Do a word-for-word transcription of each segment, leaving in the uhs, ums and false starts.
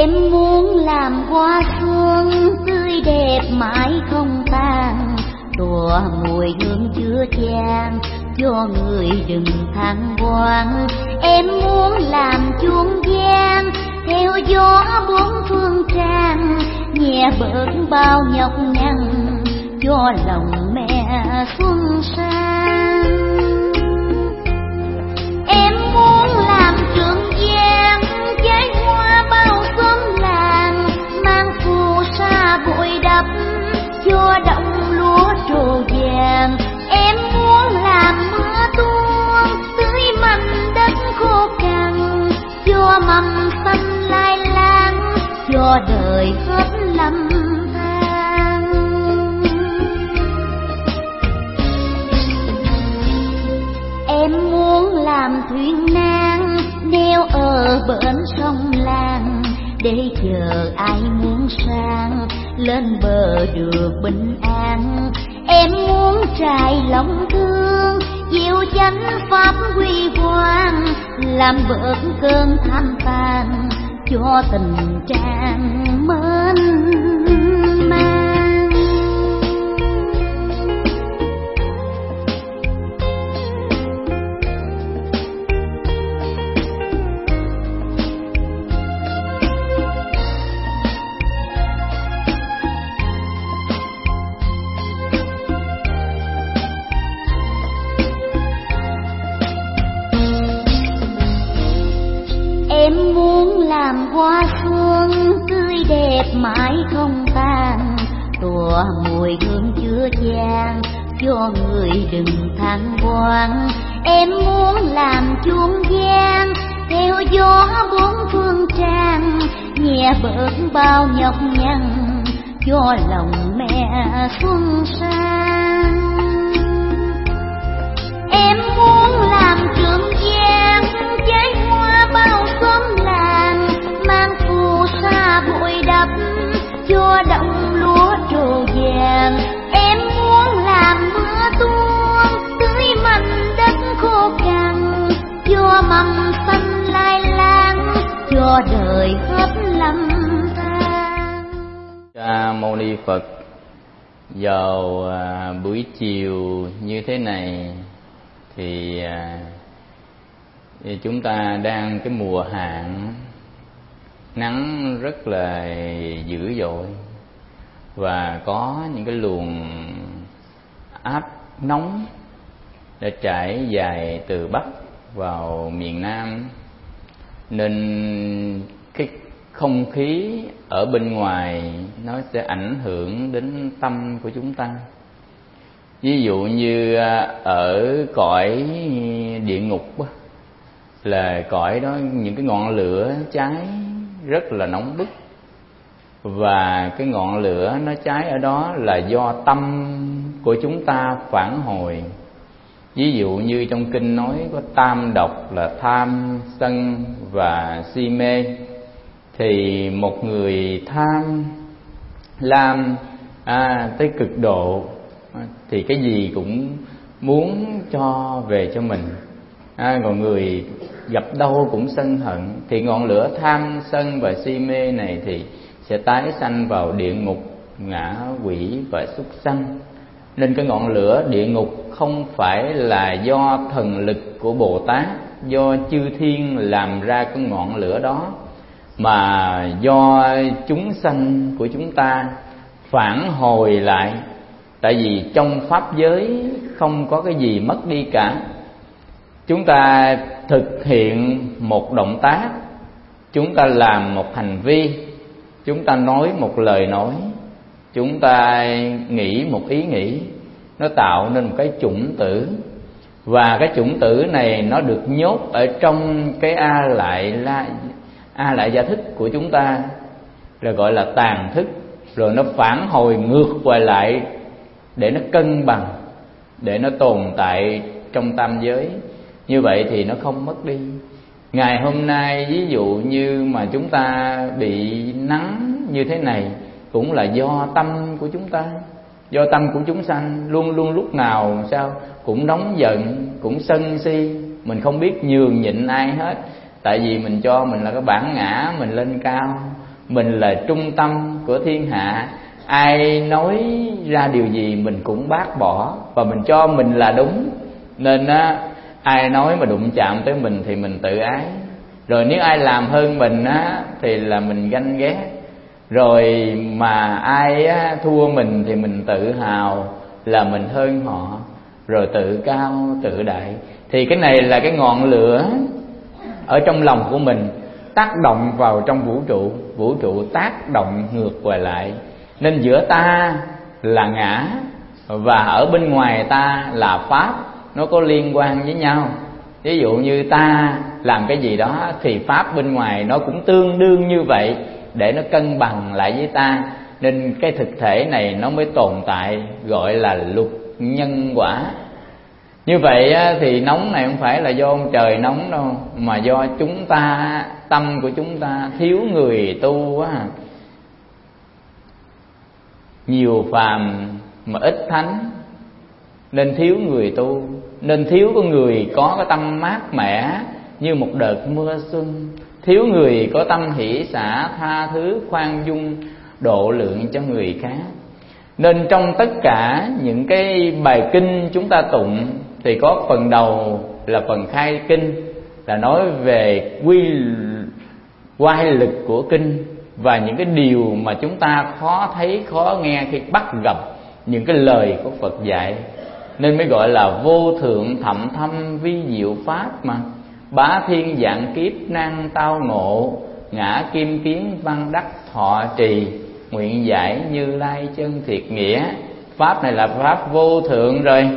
Em muốn làm hoa xuân tươi đẹp mãi không tàn, tỏa mùi hương chứa chan cho người đừng than oan. Em muốn làm chuông vang theo gió bốn phương tràn, nhẹ bớt bao nhọc nhằn cho lòng mẹ xuân sang. Em muốn làm trường giang trái hoa bao xóm làng, mang phù sa bụi đắp cho đồng lúa trổ vàng. Em muốn làm mưa tuôn tưới mầm đất khô cằn, cho mầm xanh lai lang cho đời hết lầm than. Em muốn làm thuyền nan neo ở bến sông làng, để chờ ai muốn sang lên bờ được bình an. Em muốn trải lòng thương diệu chánh pháp huy hoàng, làm bớt cơn tham tàn cho tình trạng mênh mang. Em muốn làm hoa xuân tươi đẹp mãi không tàn, tỏa mùi hương chứa chan cho người đừng than oan. Em muốn làm chuông vang theo gió bốn phương tràn, nhẹ bớt bao nhọc nhằn cho lòng mẹ xuân sang. Em muốn làm trường giang trái hoa bao xóm làng, mang phù sa bụi đắp cho đồng lúa trổ vàng. Em muốn làm mưa tuôn tưới mầm đất khô cằn, cho mầm xanh lai lang cho đời hết lầm than. A Mâu Ni Phật. Vào à, buổi chiều như thế này thì, à, thì chúng ta đang cái mùa hạn, nắng rất là dữ dội và có những cái luồng áp nóng đã trải dài từ Bắc vào miền Nam, nên cái không khí ở bên ngoài nó sẽ ảnh hưởng đến tâm của chúng ta. Ví dụ như ở cõi địa ngục là cõi đó những cái ngọn lửa cháy rất là nóng bức, và cái ngọn lửa nó cháy ở đó là do tâm của chúng ta phản hồi. Ví dụ như trong kinh nói có tam độc là tham, sân và si mê. Thì một người tham lam à, tới cực độ thì cái gì cũng muốn cho về cho mình, à, còn người gặp đâu cũng sân hận. Thì ngọn lửa tham, sân và si mê này thì sẽ tái sanh vào địa ngục, ngạ quỷ và súc sanh. Nên cái ngọn lửa địa ngục không phải là do thần lực của Bồ Tát, do chư thiên làm ra cái ngọn lửa đó, mà do chúng sanh của chúng ta phản hồi lại. Tại vì trong pháp giới không có cái gì mất đi cả. Chúng ta thực hiện một động tác, chúng ta làm một hành vi, chúng ta nói một lời nói, chúng ta nghĩ một ý nghĩ, nó tạo nên một cái chủng tử. Và cái chủng tử này nó được nhốt ở trong cái a lại la a lại gia thức của chúng ta, rồi gọi là tàn thức. Rồi nó phản hồi ngược quay lại để nó cân bằng, để nó tồn tại trong tam giới. Như vậy thì nó không mất đi. Ngày hôm nay ví dụ như mà chúng ta bị nắng như thế này cũng là do tâm của chúng ta, do tâm của chúng sanh. Luôn luôn lúc nào sao cũng nóng giận, cũng sân si, mình không biết nhường nhịn ai hết. Tại vì mình cho mình là cái bản ngã mình lên cao, mình là trung tâm của thiên hạ, ai nói ra điều gì mình cũng bác bỏ, và mình cho mình là đúng. Nên á, ai nói mà đụng chạm tới mình thì mình tự ái. Rồi nếu ai làm hơn mình á thì là mình ganh ghét. Rồi mà ai á, thua mình thì mình tự hào là mình hơn họ, rồi tự cao tự đại. Thì cái này là cái ngọn lửa ở trong lòng của mình tác động vào trong vũ trụ, vũ trụ tác động ngược về lại. Nên giữa ta là ngã và ở bên ngoài ta là pháp, nó có liên quan với nhau. Ví dụ như ta làm cái gì đó thì pháp bên ngoài nó cũng tương đương như vậy, để nó cân bằng lại với ta. Nên cái thực thể này nó mới tồn tại, gọi là luật nhân quả. Như vậy thì nóng này không phải là do ông trời nóng đâu, mà do chúng ta, tâm của chúng ta thiếu người tu quá. Nhiều phàm mà ít thánh, nên thiếu người tu, nên thiếu có người có cái tâm mát mẻ như một đợt mưa xuân, thiếu người có tâm hỷ xả tha thứ khoan dung độ lượng cho người khác. Nên trong tất cả những cái bài kinh chúng ta tụng thì có phần đầu là phần khai kinh, là nói về quy oai lực của kinh và những cái điều mà chúng ta khó thấy khó nghe khi bắt gặp những cái lời của Phật dạy. Nên mới gọi là vô thượng thậm thâm vi diệu pháp mà. Bá thiên dạng kiếp năng tao ngộ, ngã kim kiến văn đắc thọ trì, nguyện giải Như Lai chân thiệt nghĩa. Pháp này là pháp vô thượng rồi,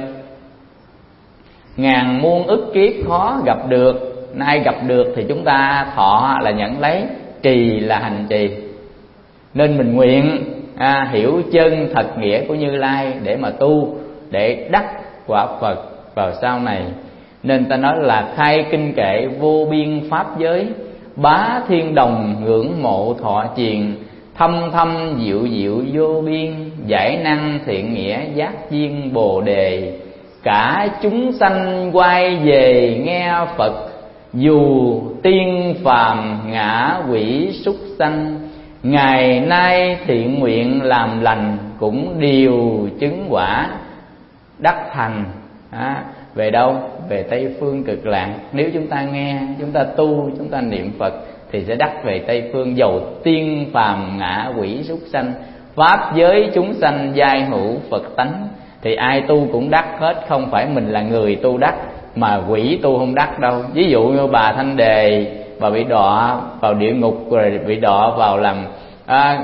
ngàn muôn ức kiếp khó gặp được. Nay gặp được thì chúng ta thọ là nhận lấy, trì là hành trì. Nên mình nguyện à, hiểu chân thật nghĩa của Như Lai để mà tu, để đắc quả Phật vào sau này. Nên ta nói là khai kinh kệ vô biên pháp giới, bá thiên đồng ngưỡng mộ thọ triền, thâm thâm diệu diệu vô biên, giải năng thiện nghĩa giác viên bồ đề. Cả chúng sanh quay về nghe Phật, dù tiên phàm ngã quỷ súc sanh. Ngày nay thiện nguyện làm lành, cũng đều chứng quả đắc thành. À, về đâu? Về Tây Phương Cực Lạc. Nếu chúng ta nghe, chúng ta tu, chúng ta niệm Phật thì sẽ đắc về Tây Phương. Dầu tiên phàm ngã quỷ súc sanh, pháp giới chúng sanh giai hữu Phật tánh. Thì ai tu cũng đắc hết, không phải mình là người tu đắc mà quỷ tu không đắc đâu. Ví dụ như bà Thanh Đề, bà bị đọa vào địa ngục, rồi bị đọa vào làm à,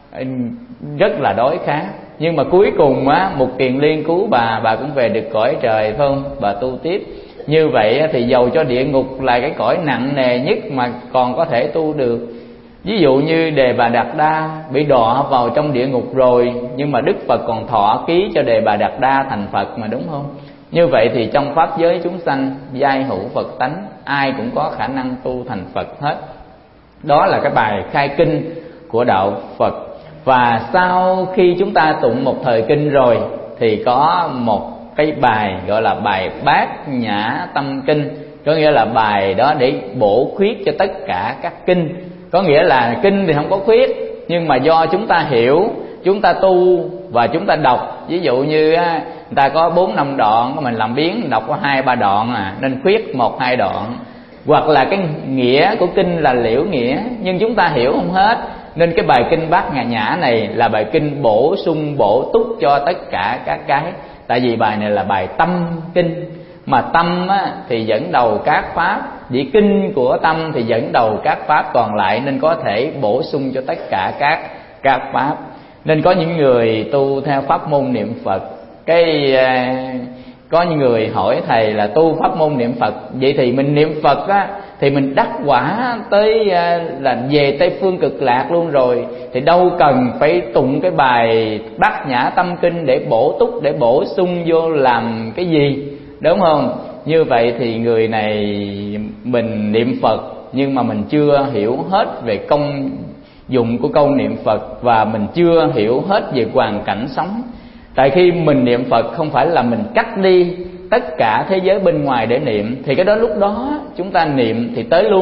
rất là đói khát, nhưng mà cuối cùng á, một kiền liên cứu bà, bà cũng về được cõi trời, phải không? Bà tu tiếp. Như vậy thì dầu cho địa ngục là cái cõi nặng nề nhất mà còn có thể tu được. Ví dụ như Đề Bà Đạt Đa bị đọa vào trong địa ngục rồi, nhưng mà Đức Phật còn thọ ký cho Đề Bà Đạt Đa thành Phật mà, đúng không? Như vậy thì trong pháp giới chúng sanh giai hữu Phật tánh, ai cũng có khả năng tu thành Phật hết. Đó là cái bài khai kinh của đạo Phật. Và sau khi chúng ta tụng một thời kinh rồi thì có một cái bài gọi là bài Bát Nhã Tâm Kinh. Có nghĩa là bài đó để bổ khuyết cho tất cả các kinh. Có nghĩa là kinh thì không có khuyết, nhưng mà do chúng ta hiểu, chúng ta tu và chúng ta đọc. Ví dụ như người ta có bốn năm đoạn, mình làm biến đọc có hai ba đoạn à, nên khuyết một hai đoạn. Hoặc là cái nghĩa của kinh là liễu nghĩa, nhưng chúng ta hiểu không hết, nên cái bài kinh Bát Nhã Nhã này là bài kinh bổ sung bổ túc cho tất cả các cái. Tại vì bài này là bài tâm kinh, mà tâm á, thì dẫn đầu các pháp, vì kinh của tâm thì dẫn đầu các pháp còn lại, nên có thể bổ sung cho tất cả các các pháp. Nên có những người tu theo pháp môn niệm Phật, cái có những người hỏi thầy là tu pháp môn niệm Phật, vậy thì mình niệm Phật á thì mình đắc quả tới là về Tây Phương Cực Lạc luôn rồi, thì đâu cần phải tụng cái bài Bát Nhã Tâm Kinh để bổ túc, để bổ sung vô làm cái gì, đúng không? Như vậy thì người này mình niệm Phật nhưng mà mình chưa hiểu hết về công dụng của câu niệm Phật, và mình chưa hiểu hết về hoàn cảnh sống. Tại khi mình niệm Phật không phải là mình cắt đi tất cả thế giới bên ngoài để niệm, thì cái đó lúc đó chúng ta niệm thì tới luôn.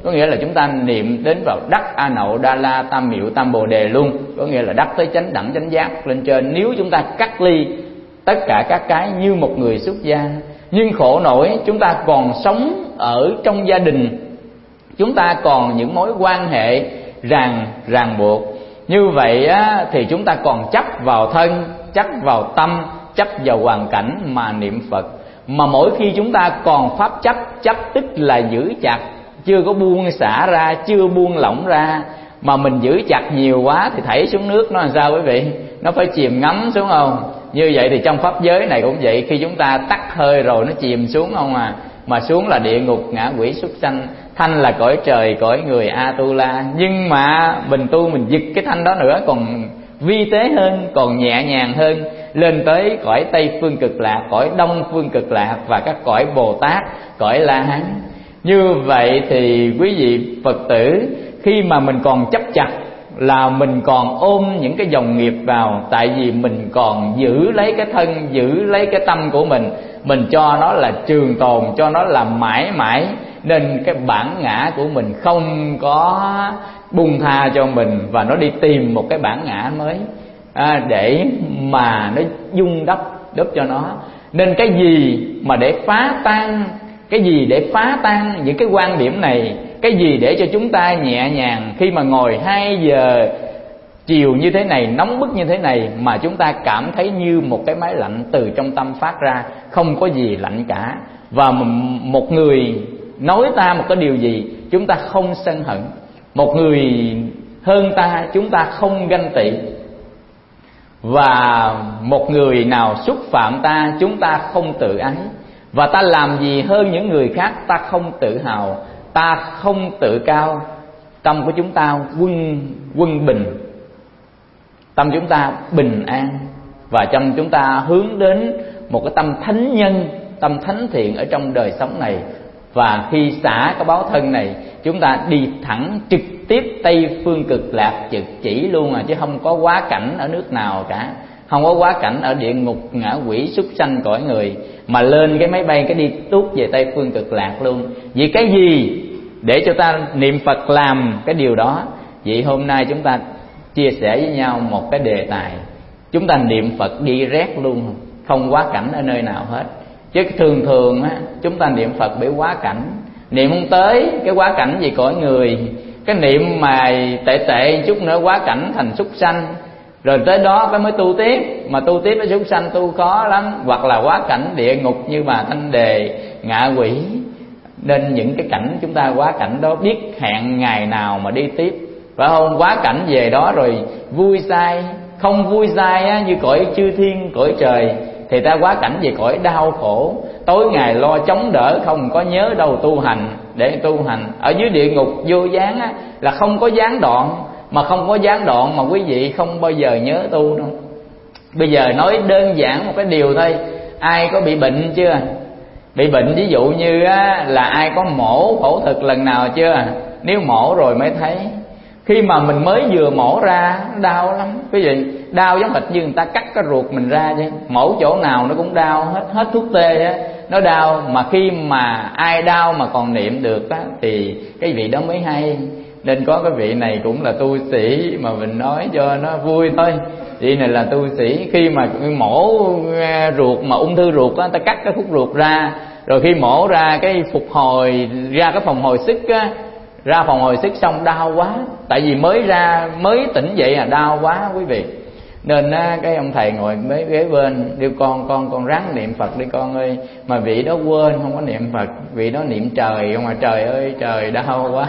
có nghĩa là chúng ta niệm đến vào đắc A Nậu Đa La Tam Miệu Tam Bồ Đề luôn, có nghĩa là đắc tới chánh đẳng chánh giác lên trên. Nếu chúng ta cắt ly tất cả các cái như một người xuất gia, nhưng khổ nổi chúng ta còn sống ở trong gia đình, chúng ta còn những mối quan hệ ràng ràng buộc như vậy á, thì chúng ta còn chấp vào thân, chấp vào tâm, chấp vào hoàn cảnh mà niệm Phật. Mà mỗi khi chúng ta còn pháp chấp, chấp tức là giữ chặt, chưa có buông xả ra, chưa buông lỏng ra, mà mình giữ chặt nhiều quá thì thảy xuống nước nó làm sao quý vị? Nó phải chìm ngắm xuống không? Như vậy thì trong pháp giới này cũng vậy, khi chúng ta tắt hơi rồi nó chìm xuống không à, mà xuống là địa ngục, ngạ quỷ, súc sanh, thanh là cõi trời, cõi người A-tu-la. Nhưng mà mình tu mình giật cái thanh đó nữa, còn vi tế hơn, còn nhẹ nhàng hơn, lên tới cõi Tây Phương Cực Lạc, cõi Đông Phương Cực Lạc và các cõi Bồ Tát, cõi La Hán. Như vậy thì quý vị Phật tử, khi mà mình còn chấp chặt là mình còn ôm những cái dòng nghiệp vào, tại vì mình còn giữ lấy cái thân, giữ lấy cái tâm của mình, mình cho nó là trường tồn, cho nó là mãi mãi, nên cái bản ngã của mình không có buông tha cho mình, và nó đi tìm một cái bản ngã mới à, để mà nó dung đắp đắp cho nó. Nên cái gì mà để phá tan, cái gì để phá tan những cái quan điểm này, cái gì để cho chúng ta nhẹ nhàng khi mà ngồi hai giờ chiều như thế này, nóng bức như thế này, mà chúng ta cảm thấy như một cái máy lạnh từ trong tâm phát ra, không có gì lạnh cả. Và một người nói ta một cái điều gì, chúng ta không sân hận. Một người hơn ta, chúng ta không ganh tị. Và một người nào xúc phạm ta, chúng ta không tự ái. Và ta làm gì hơn những người khác, ta không tự hào, ta không tự cao. Tâm của chúng ta quân quân bình, tâm chúng ta bình an, và tâm chúng ta hướng đến một cái tâm thánh nhân, tâm thánh thiện ở trong đời sống này. Và khi xả cái báo thân này, chúng ta đi thẳng trực tiếp Tây Phương Cực Lạc trực chỉ luôn à, chứ không có quá cảnh ở nước nào cả, không có quá cảnh ở địa ngục, ngạ quỷ, súc sanh, cõi người, mà lên cái máy bay cái đi tuốt về Tây Phương Cực Lạc luôn. Vì cái gì để cho ta niệm Phật làm cái điều đó? Vậy hôm nay chúng ta chia sẻ với nhau một cái đề tài, chúng ta niệm Phật đi rét luôn, không quá cảnh ở nơi nào hết. Chứ thường thường á, chúng ta niệm Phật bị quá cảnh, niệm không tới cái quá cảnh gì cõi người, cái niệm mà tệ tệ chút nữa quá cảnh thành súc sanh, rồi tới đó cái mới tu tiếp, mà tu tiếp với súc sanh tu khó lắm, hoặc là quá cảnh địa ngục như bà Thanh Đề, ngạ quỷ. Nên những cái cảnh chúng ta quá cảnh đó biết hẹn ngày nào mà đi tiếp, phải không? Quá cảnh về đó rồi vui sai, không vui sai á, như cõi chư thiên, cõi trời, thì ta quá cảnh về cõi đau khổ, tối ngày lo chống đỡ, không có nhớ đâu tu hành để tu hành. Ở dưới địa ngục vô gián á, là không có gián đoạn, mà không có gián đoạn mà quý vị không bao giờ nhớ tu đâu. Bây giờ nói đơn giản một cái điều thôi, ai có bị bệnh chưa? Bị bệnh ví dụ như á, là ai có mổ phẫu thuật lần nào chưa? Nếu mổ rồi mới thấy. Khi mà mình mới vừa mổ ra đau lắm quý vị, đau giống hệt như người ta cắt cái ruột mình ra chứ, mổ chỗ nào nó cũng đau hết, hết thuốc tê á, nó đau. Mà khi mà ai đau mà còn niệm được á, thì cái vị đó mới hay. Nên có cái vị này cũng là tu sĩ mà mình nói cho nó vui thôi. Vị này là tu sĩ, khi mà mổ ruột mà ung thư ruột á, ta cắt cái khúc ruột ra, rồi khi mổ ra cái phục hồi ra cái phòng hồi sức á, ra phòng hồi sức xong đau quá, tại vì mới ra mới tỉnh dậy à, đau quá quý vị. Nên á, cái ông thầy ngồi mấy ghế bên kêu con con con ráng niệm Phật đi con ơi. Mà vị đó quên không có niệm Phật, vị đó niệm trời không, mà trời ơi trời đau quá.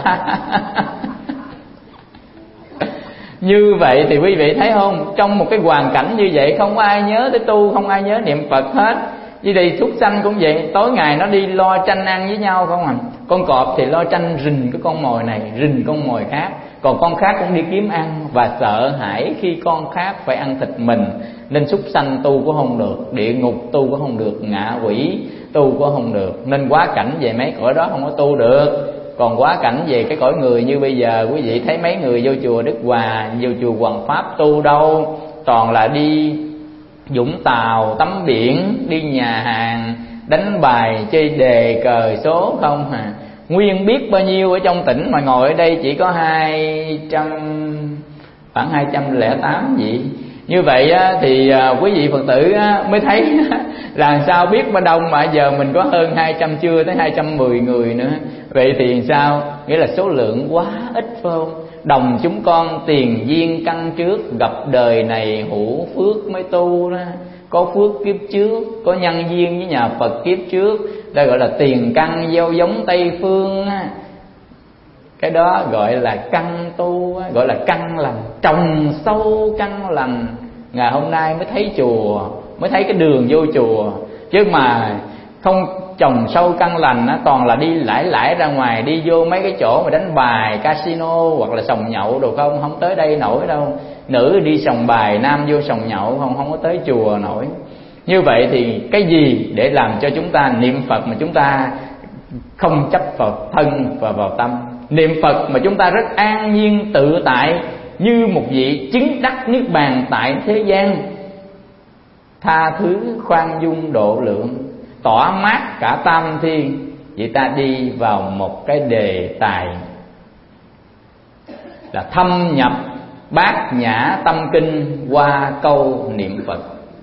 Như vậy thì quý vị thấy không, trong một cái hoàn cảnh như vậy không có ai nhớ tới tu, không ai nhớ niệm Phật hết. Như đây súc sanh cũng vậy, tối ngày nó đi lo tranh ăn với nhau không à. Con cọp thì lo tranh rình cái con mồi này, rình con mồi khác, còn con khác cũng đi kiếm ăn, và sợ hãi khi con khác phải ăn thịt mình. Nên súc sanh tu cũng không được, địa ngục tu cũng không được, ngạ quỷ tu cũng không được. Nên quá cảnh về mấy cõi đó không có tu được. Còn quá cảnh về cái cõi người như bây giờ, quý vị thấy mấy người vô chùa Đức Hòa, vô chùa Hoàng Pháp tu đâu, toàn là đi Vũng Tàu tắm biển, đi nhà hàng đánh bài chơi đề cờ số không à. nguyên biết bao nhiêu ở trong tỉnh mà ngồi ở đây chỉ có hai trăm, khoảng hai trăm lẻ tám vị. Như vậy thì quý vị Phật tử mới thấy là sao biết bao đông mà giờ mình có hơn hai trăm, chưa tới hai trăm mười người nữa. Vậy thì sao? Nghĩa là số lượng quá ít phải không? Đồng chúng con tiền duyên căn trước, gặp đời này hữu phước mới tu đó. Có phước kiếp trước, có nhân duyên với nhà Phật kiếp trước, đây gọi là tiền căn gieo giống Tây Phương á. Cái đó gọi là căn tu, gọi là căn lành, trồng sâu căn lành. Ngày hôm nay mới thấy chùa, mới thấy cái đường vô chùa. Chứ mà không trồng sâu căn lành á, toàn là đi lải lải ra ngoài, đi vô mấy cái chỗ mà đánh bài, casino hoặc là sòng nhậu đồ không, không tới đây nổi đâu. Nữ đi sòng bài, nam vô sòng nhậu không, không có tới chùa nổi. Như vậy thì cái gì để làm cho chúng ta niệm Phật mà chúng ta không chấp vào thân và vào tâm? Niệm Phật mà chúng ta rất an nhiên tự tại, như một vị chứng đắc niết bàn tại thế gian, tha thứ khoan dung độ lượng, tỏa mát cả tam thiên. Vậy ta đi vào một cái đề tài là thâm nhập Bát Nhã Tâm Kinh qua câu niệm Phật.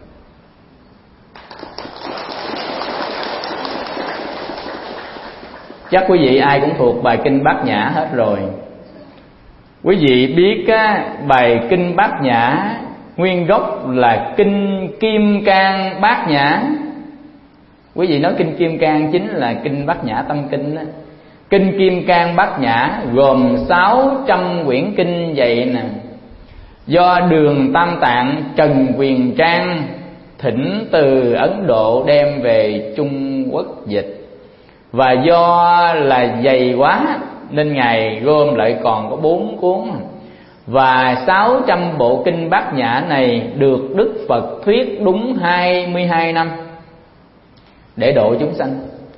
Chắc quý vị ai cũng thuộc bài kinh Bát Nhã hết rồi. Quý vị biết á, bài kinh Bát Nhã nguyên gốc là kinh Kim Cang Bát Nhã. Quý vị nói kinh Kim Cang chính là kinh Bát Nhã Tâm Kinh đó. Kinh Kim Cang Bát Nhã gồm sáu trăm quyển kinh vậy nè, do Đường Tam Tạng Trần Quyền Trang thỉnh từ Ấn Độ đem về Trung Quốc dịch. Và do là dày quá nên Ngài gom lại còn có bốn cuốn. Và sáu trăm bộ kinh Bát Nhã này được Đức Phật thuyết đúng hai mươi hai năm để độ chúng sanh.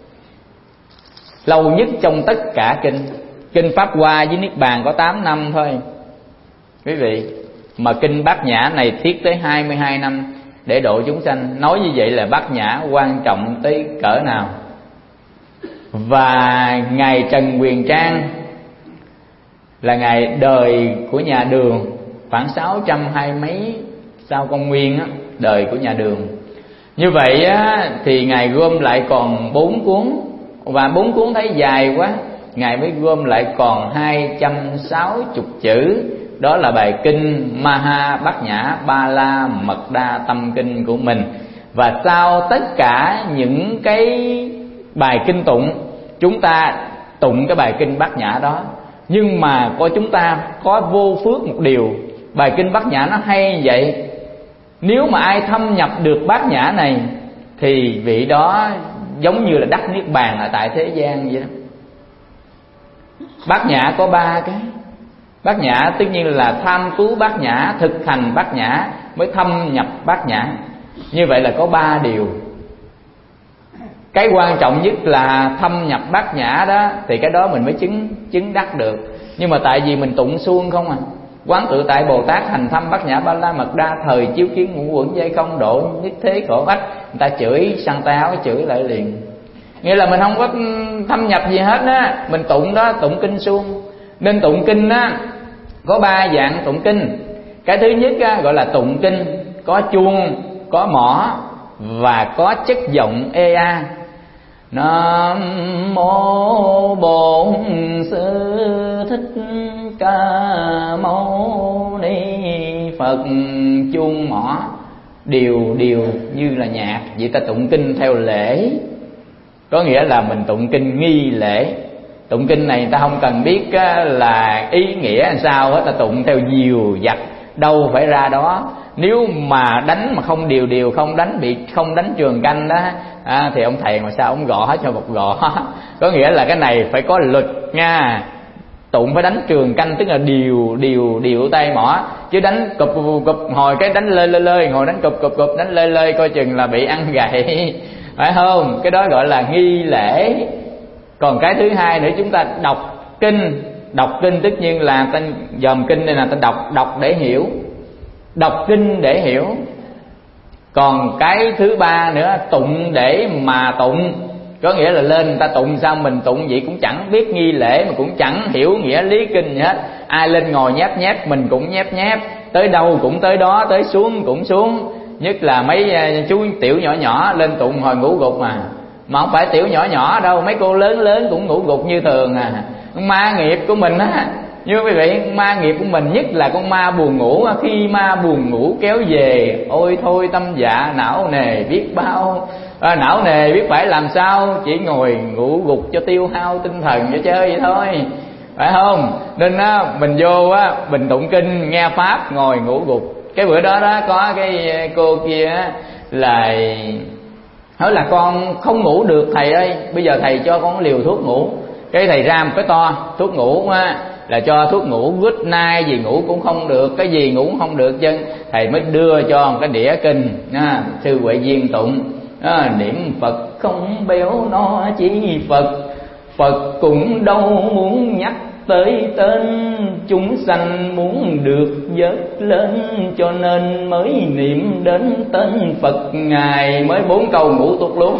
Lâu nhất trong tất cả kinh. Kinh Pháp Hoa với Niết Bàn có tám năm thôi quý vị, mà kinh Bát Nhã này thiết tới hai mươi hai năm để độ chúng sanh. Nói như vậy là Bát Nhã quan trọng tới cỡ nào. Và Ngài Trần Quyền Trang là Ngài đời của nhà Đường, khoảng sáu trăm hai mấy sau công nguyên á, đời của nhà Đường. Như vậy á, thì Ngài gom lại còn bốn cuốn. Và bốn cuốn thấy dài quá, Ngài mới gom lại còn hai trăm sáu mươi chữ. Đó là bài kinh Maha Bát Nhã Ba La Mật Đa Tâm Kinh của mình. Và sau tất cả những cái bài kinh tụng, chúng ta tụng cái bài kinh Bát Nhã đó. Nhưng mà coi chúng ta có vô phước một điều, bài kinh Bát Nhã nó hay vậy. Nếu mà ai thâm nhập được Bát Nhã này thì vị đó giống như là đắc niết bàn ở tại thế gian vậy đó. Bát Nhã có ba cái. Bát Nhã tất nhiên là tham cứu Bát Nhã, thực hành Bát Nhã mới thâm nhập Bát Nhã. Như vậy là có ba điều. Cái quan trọng nhất là thâm nhập Bát Nhã đó, thì cái đó mình mới chứng chứng đắc được. Nhưng mà tại vì mình tụng suông không à. Quán tự tại Bồ Tát hành thâm Bát Nhã Ba La Mật Đa, thời chiếu kiến ngũ uẩn dây không độ nhất thế khổ bách. Người ta chửi sang tay áo chửi lại liền. Nghĩa là mình không có thâm nhập gì hết á, mình tụng đó, tụng kinh suông. Nên tụng kinh á có ba dạng tụng kinh. Cái thứ nhất á, gọi là tụng kinh có chuông, có mõ và có chất giọng ê a. Nam mô Bổn Sư Thích Ca Mâu Ni Phật. Chuông mõ đều đều như là nhạc. Vậy ta tụng kinh theo lễ, có nghĩa là mình tụng kinh nghi lễ. Tụng kinh này ta không cần biết là ý nghĩa làm sao hết, ta tụng theo diều dặt đâu phải ra đó. Nếu mà đánh mà không điều điều, không đánh bị không đánh trường canh đó à, thì ông thầy mà sao ông gõ hết cho một gõ. Có nghĩa là cái này phải có luật nha. Tụng phải đánh trường canh, tức là điều điều điều tay mỏ. Chứ đánh cụp cụp hồi cái đánh lơi lơi lơi, ngồi đánh cụp cụp cụp đánh lơi lơi coi chừng là bị ăn gậy. Phải không? Cái đó gọi là nghi lễ. Còn cái thứ hai nữa, chúng ta đọc kinh. Đọc kinh tất nhiên là ta dòm kinh này là ta đọc đọc để hiểu. Đọc kinh để hiểu. Còn cái thứ ba nữa, tụng để mà tụng. Có nghĩa là lên người ta tụng sao mình tụng vậy, cũng chẳng biết nghi lễ mà cũng chẳng hiểu nghĩa lý kinh gì hết. Ai lên ngồi nhép nhép mình cũng nhép nhép, tới đâu cũng tới đó, tới xuống cũng xuống. Nhất là mấy chú tiểu nhỏ nhỏ lên tụng hồi ngủ gục mà. Mà không phải tiểu nhỏ nhỏ đâu, mấy cô lớn lớn cũng ngủ gục như thường à. Ma nghiệp của mình á, như quý vị, ma nghiệp của mình nhất là con ma buồn ngủ. Khi ma buồn ngủ kéo về, ôi thôi tâm dạ não nề biết bao. À, não nề biết phải làm sao, chỉ ngồi ngủ gục cho tiêu hao tinh thần cho chơi vậy thôi, phải không? Nên á, mình vô á, mình tụng kinh nghe pháp ngồi ngủ gục. Cái bữa đó đó có cái cô kia á, là nói là con không ngủ được thầy ơi, bây giờ thầy cho con liều thuốc ngủ. Cái thầy ra một cái to thuốc ngủ á, là cho thuốc ngủ good night gì ngủ cũng không được, cái gì ngủ cũng không được chứ. Thầy mới đưa cho một cái đĩa kinh à, sư Huệ Viên tụng à, niệm Phật không béo no chỉ Phật, Phật cũng đâu muốn nhắc tới tên, chúng sanh muốn được vớt lên, cho nên mới niệm đến tên Phật ngài. Mới bốn câu ngủ tuốt luôn.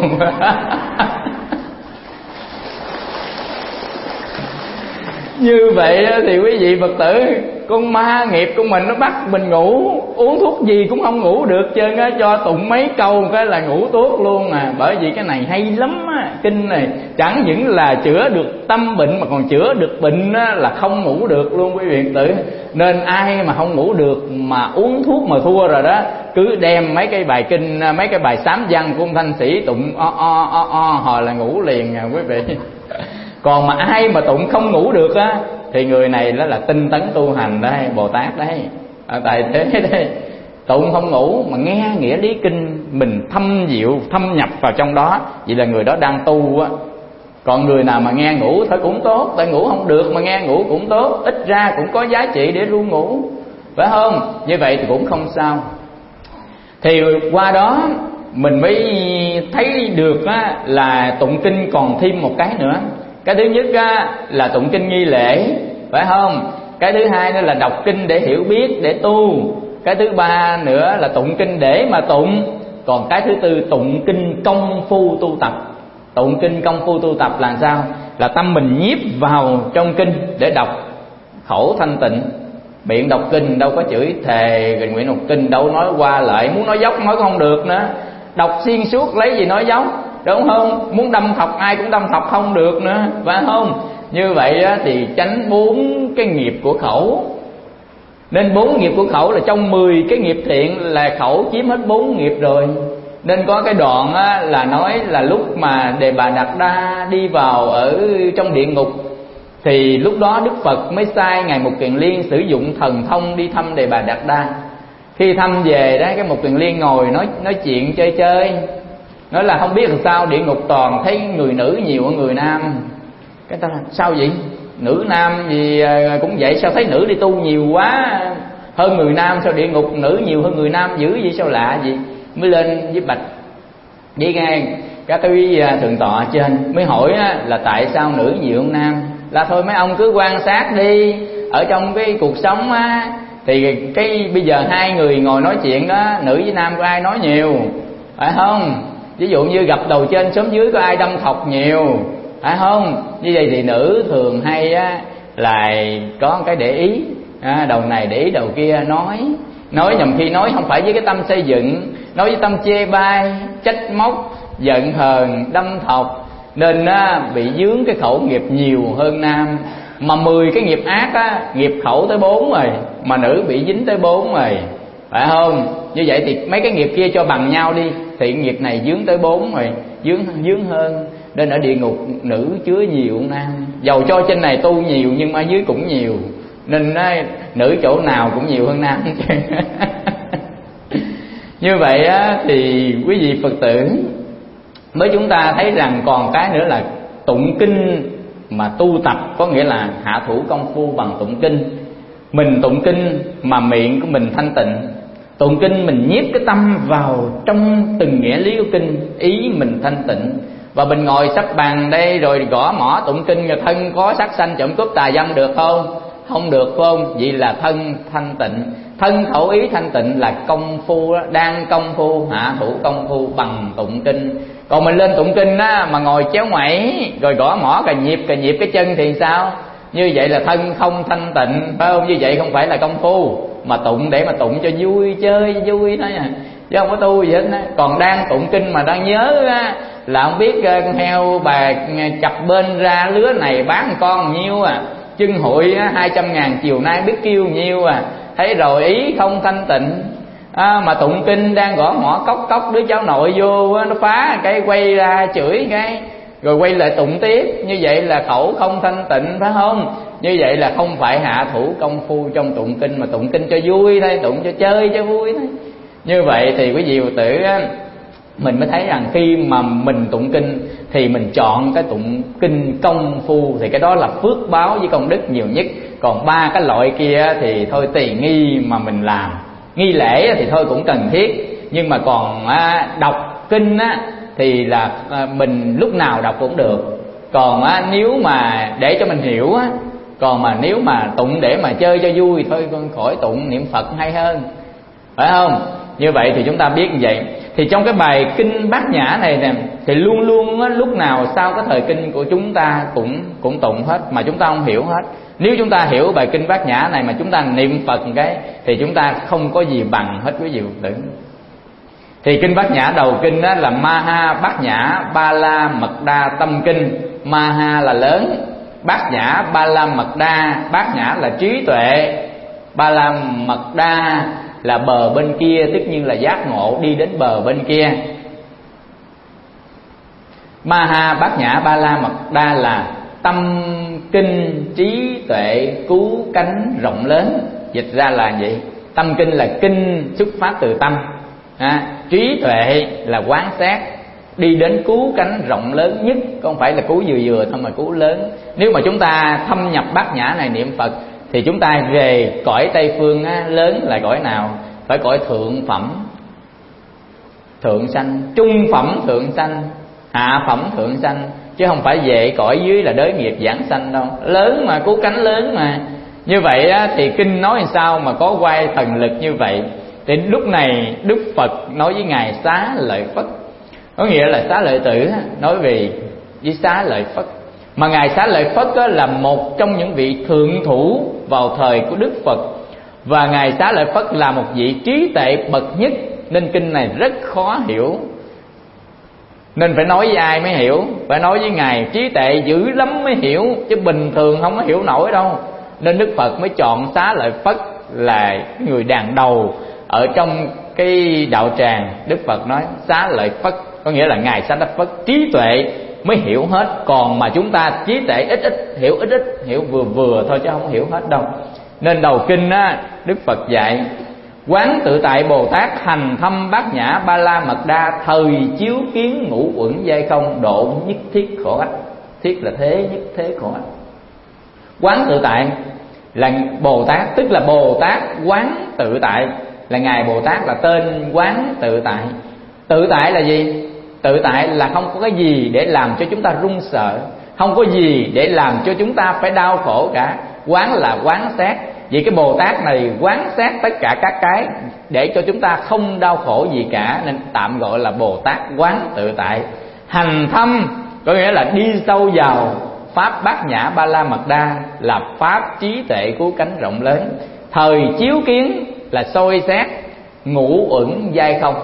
Như vậy thì quý vị Phật tử, con ma nghiệp của mình nó bắt mình ngủ, uống thuốc gì cũng không ngủ được trơn á, cho tụng mấy câu cái là ngủ tuốt luôn à. Bởi vì cái này hay lắm á, kinh này chẳng những là chữa được tâm bệnh mà còn chữa được bệnh á, là không ngủ được luôn quý vị Phật tử. Nên ai mà không ngủ được mà uống thuốc mà thua rồi đó, cứ đem mấy cái bài kinh, mấy cái bài sám văn của ông Thanh Sĩ tụng o o o o hồi là ngủ liền à quý vị. Còn mà ai mà tụng không ngủ được á, thì người này đó là tinh tấn tu hành đây, Bồ Tát đấy, à, tại thế đây. Tụng không ngủ mà nghe nghĩa lý kinh, mình thâm diệu thâm nhập vào trong đó, vậy là người đó đang tu á. Còn người nào mà nghe ngủ thôi cũng tốt, tại ngủ không được mà nghe ngủ cũng tốt, ít ra cũng có giá trị để ru ngủ, phải không? Như vậy thì cũng không sao. Thì qua đó mình mới thấy được á, là tụng kinh còn thêm một cái nữa. Cái thứ nhất á, là tụng kinh nghi lễ, phải không? Cái thứ hai nữa là đọc kinh để hiểu biết, để tu. Cái thứ ba nữa là tụng kinh để mà tụng. Còn cái thứ tư tụng kinh công phu tu tập. Tụng kinh công phu tu tập là sao? Là tâm mình nhiếp vào trong kinh để đọc, khẩu thanh tịnh. Miệng đọc kinh đâu có chửi thề rồi nguyện đọc kinh, đâu nói qua lại, muốn nói dốc nói không được nữa. Đọc xuyên suốt lấy gì nói dốc, đúng không? Muốn đâm thọc ai cũng đâm thọc không được nữa, phải không? Như vậy á, thì tránh bốn cái nghiệp của khẩu. Nên bốn nghiệp của khẩu là trong mười cái nghiệp thiện là khẩu chiếm hết bốn nghiệp rồi. Nên có cái đoạn á, là nói là lúc mà Đề Bà Đạt Đa đi vào ở trong địa ngục, thì lúc đó Đức Phật mới sai Ngài Mục Kiền Liên sử dụng thần thông đi thăm Đề Bà Đạt Đa. Khi thăm về đó, cái Mục Kiền Liên ngồi nói nói chuyện chơi chơi, nói là không biết làm sao địa ngục toàn thấy người nữ nhiều hơn người nam. Cái ta là sao vậy? Nữ nam gì cũng vậy, sao thấy nữ đi tu nhiều quá hơn người nam, sao địa ngục nữ nhiều hơn người nam dữ vậy, sao lạ gì? Mới lên với bạch với ngang các cái thượng tọa trên, mới hỏi là tại sao nữ nhiều hơn nam. Là thôi mấy ông cứ quan sát đi, ở trong cái cuộc sống á, thì cái bây giờ hai người ngồi nói chuyện đó, nữ với nam có ai nói nhiều, phải không? Ví dụ như gặp đầu trên xóm dưới có ai đâm thọc nhiều, phải không? Như vậy thì nữ thường hay á, là có cái để ý, à, đầu này để ý đầu kia nói. Nói nhầm khi nói không phải với cái tâm xây dựng, nói với tâm chê bai, trách móc, giận hờn, đâm thọc. Nên á, bị dướng cái khẩu nghiệp nhiều hơn nam. Mà mười cái nghiệp ác á, nghiệp khẩu tới bốn rồi, mà nữ bị dính tới bốn rồi, phải không? Như vậy thì mấy cái nghiệp kia cho bằng nhau đi, thì nghiệp này dướng tới bốn rồi, dướng dướng hơn. Nên ở địa ngục nữ chứa nhiều hơn nam. Dầu cho trên này tu nhiều nhưng mà dưới cũng nhiều. Nên á, nữ chỗ nào cũng nhiều hơn nam. Như vậy á, thì quý vị Phật tử mới chúng ta thấy rằng còn cái nữa là tụng kinh mà tu tập, có nghĩa là hạ thủ công phu bằng tụng kinh. Mình tụng kinh mà miệng của mình thanh tịnh, tụng kinh mình nhiếp cái tâm vào trong từng nghĩa lý của kinh, ý mình thanh tịnh. Và mình ngồi sắp bàn đây rồi gõ mỏ tụng kinh, người thân có sát sanh trộm cướp tà dâm được không? Không được, phải không? Vậy là thân thanh tịnh, thân khẩu ý thanh tịnh là công phu đó, đang công phu hạ thủ công phu bằng tụng kinh. Còn mình lên tụng kinh á mà ngồi chéo ngoảy rồi gõ mỏ cà nhịp cà nhịp cái chân thì sao? Như vậy là thân không thanh tịnh, phải không? Như vậy không phải là công phu, mà tụng để mà tụng cho vui, chơi vui thôi à, chứ không có tu gì hết á. Còn đang tụng kinh mà đang nhớ á, là không biết con heo bà chập bên ra lứa này bán con nhiêu à, chân hụi hai trăm ngàn chiều nay biết kêu nhiêu à, thấy rồi ý không thanh tịnh. À, mà tụng kinh đang gõ mỏ cốc cốc, đứa cháu nội vô nó phá cái quay ra chửi cái rồi quay lại tụng tiếp, như vậy là khẩu không thanh tịnh, phải không? Như vậy là không phải hạ thủ công phu trong tụng kinh, mà tụng kinh cho vui thôi, tụng cho chơi cho vui thôi. Như vậy thì quý vị Phật tử á, mình mới thấy rằng khi mà mình tụng kinh thì mình chọn cái tụng kinh công phu, thì cái đó là phước báo với công đức nhiều nhất. Còn ba cái loại kia thì thôi tùy nghi mà mình làm. Nghi lễ thì thôi cũng cần thiết, nhưng mà còn à, đọc kinh á thì là à, mình lúc nào đọc cũng được. Còn á, nếu mà để cho mình hiểu á, còn mà nếu mà tụng để mà chơi cho vui thôi, con khỏi tụng, niệm Phật hay hơn, phải không? Như vậy thì chúng ta biết như vậy. Thì trong cái bài kinh Bát Nhã này nè, thì luôn luôn á, lúc nào sau cái thời kinh của chúng ta cũng cũng tụng hết, mà chúng ta không hiểu hết. Nếu chúng ta hiểu bài kinh Bát Nhã này mà chúng ta niệm Phật cái thì chúng ta không có gì bằng hết quý vị Phật tử. Thì kinh Bát Nhã đầu kinh đó là Maha Bát Nhã Ba La Mật Đa Tâm Kinh. Maha là lớn, Bát Nhã Ba La Mật Đa, Bát Nhã là trí tuệ, Ba La Mật Đa là bờ bên kia, tất nhiên là giác ngộ đi đến bờ bên kia. Maha Bát Nhã Ba La Mật Đa là tâm kinh trí tuệ cứu cánh rộng lớn. Dịch ra là vậy. Tâm kinh là kinh xuất phát từ tâm, à, trí tuệ là quán sát đi đến cứu cánh rộng lớn nhất, không phải là cứu vừa vừa thôi mà cứu lớn. Nếu mà chúng ta thâm nhập Bát Nhã này niệm Phật thì chúng ta về cõi Tây Phương á, lớn là cõi nào? Phải cõi thượng phẩm thượng sanh, trung phẩm thượng sanh, hạ phẩm thượng sanh, chứ không phải về cõi dưới là đới nghiệp giảng sanh đâu. Lớn mà, cứu cánh lớn mà. Như vậy á, thì kinh nói làm sao mà có quay thần lực như vậy? Thì lúc này Đức Phật nói với ngài Xá Lợi Phất, có nghĩa là Xá Lợi Tử nói về với Xá Lợi Phất. Mà ngài Xá Lợi Phất là một trong những vị thượng thủ vào thời của Đức Phật, và ngài Xá Lợi Phất là một vị trí tuệ bậc nhất, nên kinh này rất khó hiểu. Nên phải nói với ai mới hiểu? Phải nói với ngài trí tuệ dữ lắm mới hiểu, chứ bình thường không có hiểu nổi đâu. Nên Đức Phật mới chọn Xá Lợi Phất là người đàn đầu ở trong cái đạo tràng. Đức Phật nói Xá Lợi Phất, có nghĩa là ngài Xá Lợi Phất trí tuệ mới hiểu hết. Còn mà chúng ta trí tuệ ít ít, hiểu ít ít, hiểu vừa vừa thôi chứ không hiểu hết đâu. Nên đầu kinh á, Đức Phật dạy Quán tự tại Bồ Tát hành thâm Bát Nhã Ba La Mật Đa, thời chiếu kiến ngũ uẩn giai không, độ nhất thiết khổ ách. Thiết là thế, nhất thế khổ ách. Quán tự tại là Bồ Tát, tức là Bồ Tát quán tự tại, là ngài Bồ Tát là tên quán tự tại. Tự tại là gì? Tự tại là không có cái gì để làm cho chúng ta run sợ, không có gì để làm cho chúng ta phải đau khổ cả. Quán là quán sát. Vì cái Bồ Tát này quán sát tất cả các cái để cho chúng ta không đau khổ gì cả, nên tạm gọi là Bồ Tát quán tự tại. Hành thâm có nghĩa là đi sâu vào pháp Bát Nhã Ba La Mật Đa, là pháp trí tuệ cứu cánh rộng lớn. Thời chiếu kiến là soi xét ngũ uẩn giai không,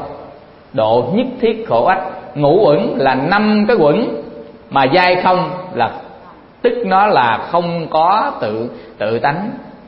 độ nhất thiết khổ ách. Ngũ uẩn là năm cái uẩn, mà giai không là tức nó là không có tự tự tánh,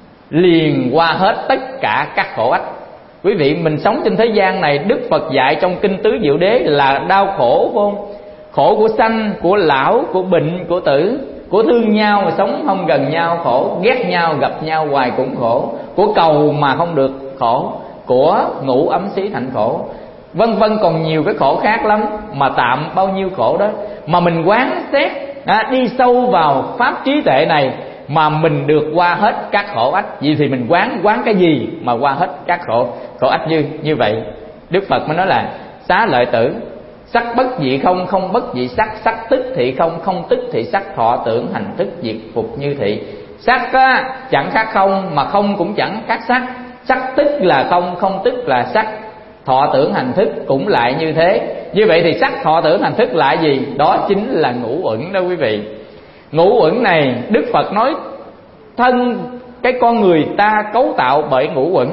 liền qua hết tất cả các khổ ách. Quý vị, mình sống trên thế gian này, Đức Phật dạy trong kinh Tứ Diệu Đế là đau khổ, phải không? Khổ của sanh, của lão, của bệnh, của tử, của thương nhau mà sống không gần nhau khổ, ghét nhau gặp nhau hoài cũng khổ, của cầu mà không được khổ, của ngủ ấm xí thành khổ, vân vân. Còn nhiều cái khổ khác lắm, mà tạm bao nhiêu khổ đó mà mình quán xét, à, đi sâu vào pháp trí tuệ này mà mình được qua hết các khổ ách. Vì thì mình quán quán cái gì mà qua hết các khổ khổ ách như như vậy. Đức Phật mới nói là Xá Lợi Tử, sắc bất dị không, không bất dị sắc, sắc tức thị không, không tức thị sắc, thọ tưởng hành thức diệt phục như thị. Sắc á, chẳng khác không, mà không cũng chẳng khác sắc. Sắc tức là không, không tức là sắc, thọ tưởng hành thức cũng lại như thế. Như vậy thì sắc thọ tưởng hành thức là gì? Đó chính là ngũ uẩn đó quý vị. Ngũ uẩn này Đức Phật nói thân cái con người ta cấu tạo bởi ngũ uẩn.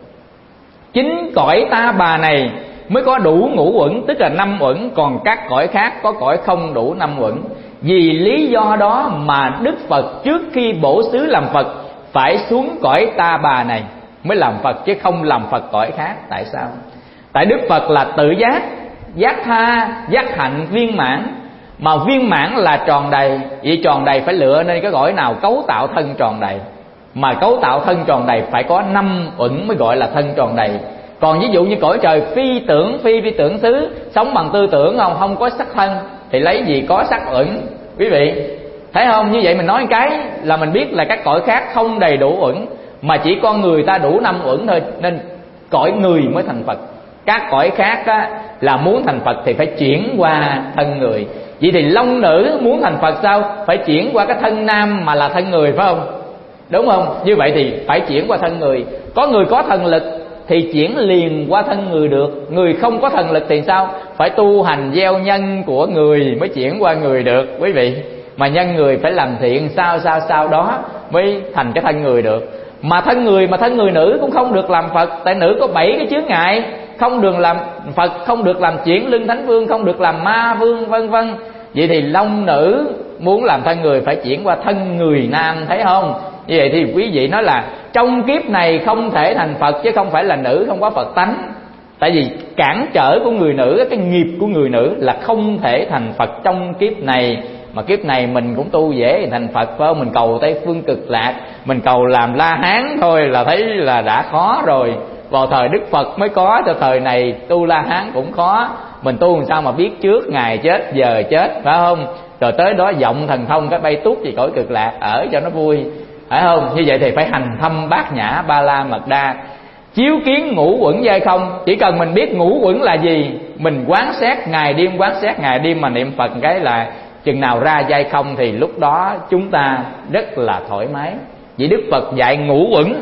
Chính cõi ta bà này mới có đủ ngũ uẩn, tức là năm uẩn, còn các cõi khác có cõi không đủ năm uẩn. Vì lý do đó mà Đức Phật trước khi bổ xứ làm Phật phải xuống cõi ta bà này mới làm Phật, chứ không làm Phật cõi khác. Tại sao? Tại Đức Phật là tự giác, giác tha, giác hạnh viên mãn. Mà viên mãn là tròn đầy. Vậy tròn đầy phải lựa nên cái cõi nào cấu tạo thân tròn đầy. Mà cấu tạo thân tròn đầy phải có năm uẩn mới gọi là thân tròn đầy. Còn ví dụ như cõi trời phi tưởng, phi phi tưởng xứ, sống bằng tư tưởng không, không có sắc thân, thì lấy gì có sắc uẩn quý vị? Thấy không? Như vậy mình nói cái là mình biết là các cõi khác không đầy đủ uẩn, mà chỉ con người ta đủ năm uẩn thôi, nên cõi người mới thành Phật. Các cõi khác á, là muốn thành Phật thì phải chuyển qua thân người. Vậy thì long nữ muốn thành Phật sao? Phải chuyển qua cái thân nam mà là thân người, phải không? Đúng không? Như vậy thì phải chuyển qua thân người. Có người có thần lực thì chuyển liền qua thân người được. Người không có thần lực thì sao? Phải tu hành gieo nhân của người mới chuyển qua người được quý vị. Mà nhân người phải làm thiện sao sao sao đó mới thành cái thân người được. Mà thân người mà thân người nữ cũng không được làm Phật. Tại nữ có bảy cái chướng ngại. Không được làm Phật, không được làm chuyển lưng thánh vương, không được làm ma vương, vân vân. Vậy thì long nữ muốn làm thân người phải chuyển qua thân người nam, thấy không? Như vậy thì quý vị nói là trong kiếp này không thể thành Phật, chứ không phải là nữ không có Phật tánh. Tại vì cản trở của người nữ, cái nghiệp của người nữ là không thể thành Phật trong kiếp này. Mà kiếp này mình cũng tu dễ thành Phật, phải không? Mình cầu Tây Phương Cực Lạc, mình cầu làm La Hán thôi là thấy là đã khó rồi. Vào thời Đức Phật mới có, cho thời này tu La Hán cũng khó. Mình tu làm sao mà biết trước ngày chết, giờ chết, phải không? Rồi tới đó vọng thần thông cái bay tút về cõi Cực Lạc ở cho nó vui, phải không? Như vậy thì phải hành thâm bát nhã ba la mật đa, chiếu kiến ngũ uẩn giai không. Chỉ cần mình biết ngũ uẩn là gì, mình quán xét ngày đêm, quán xét ngày đêm mà niệm Phật cái là chừng nào ra giai không thì lúc đó chúng ta rất là thoải mái. Vậy Đức Phật dạy ngũ uẩn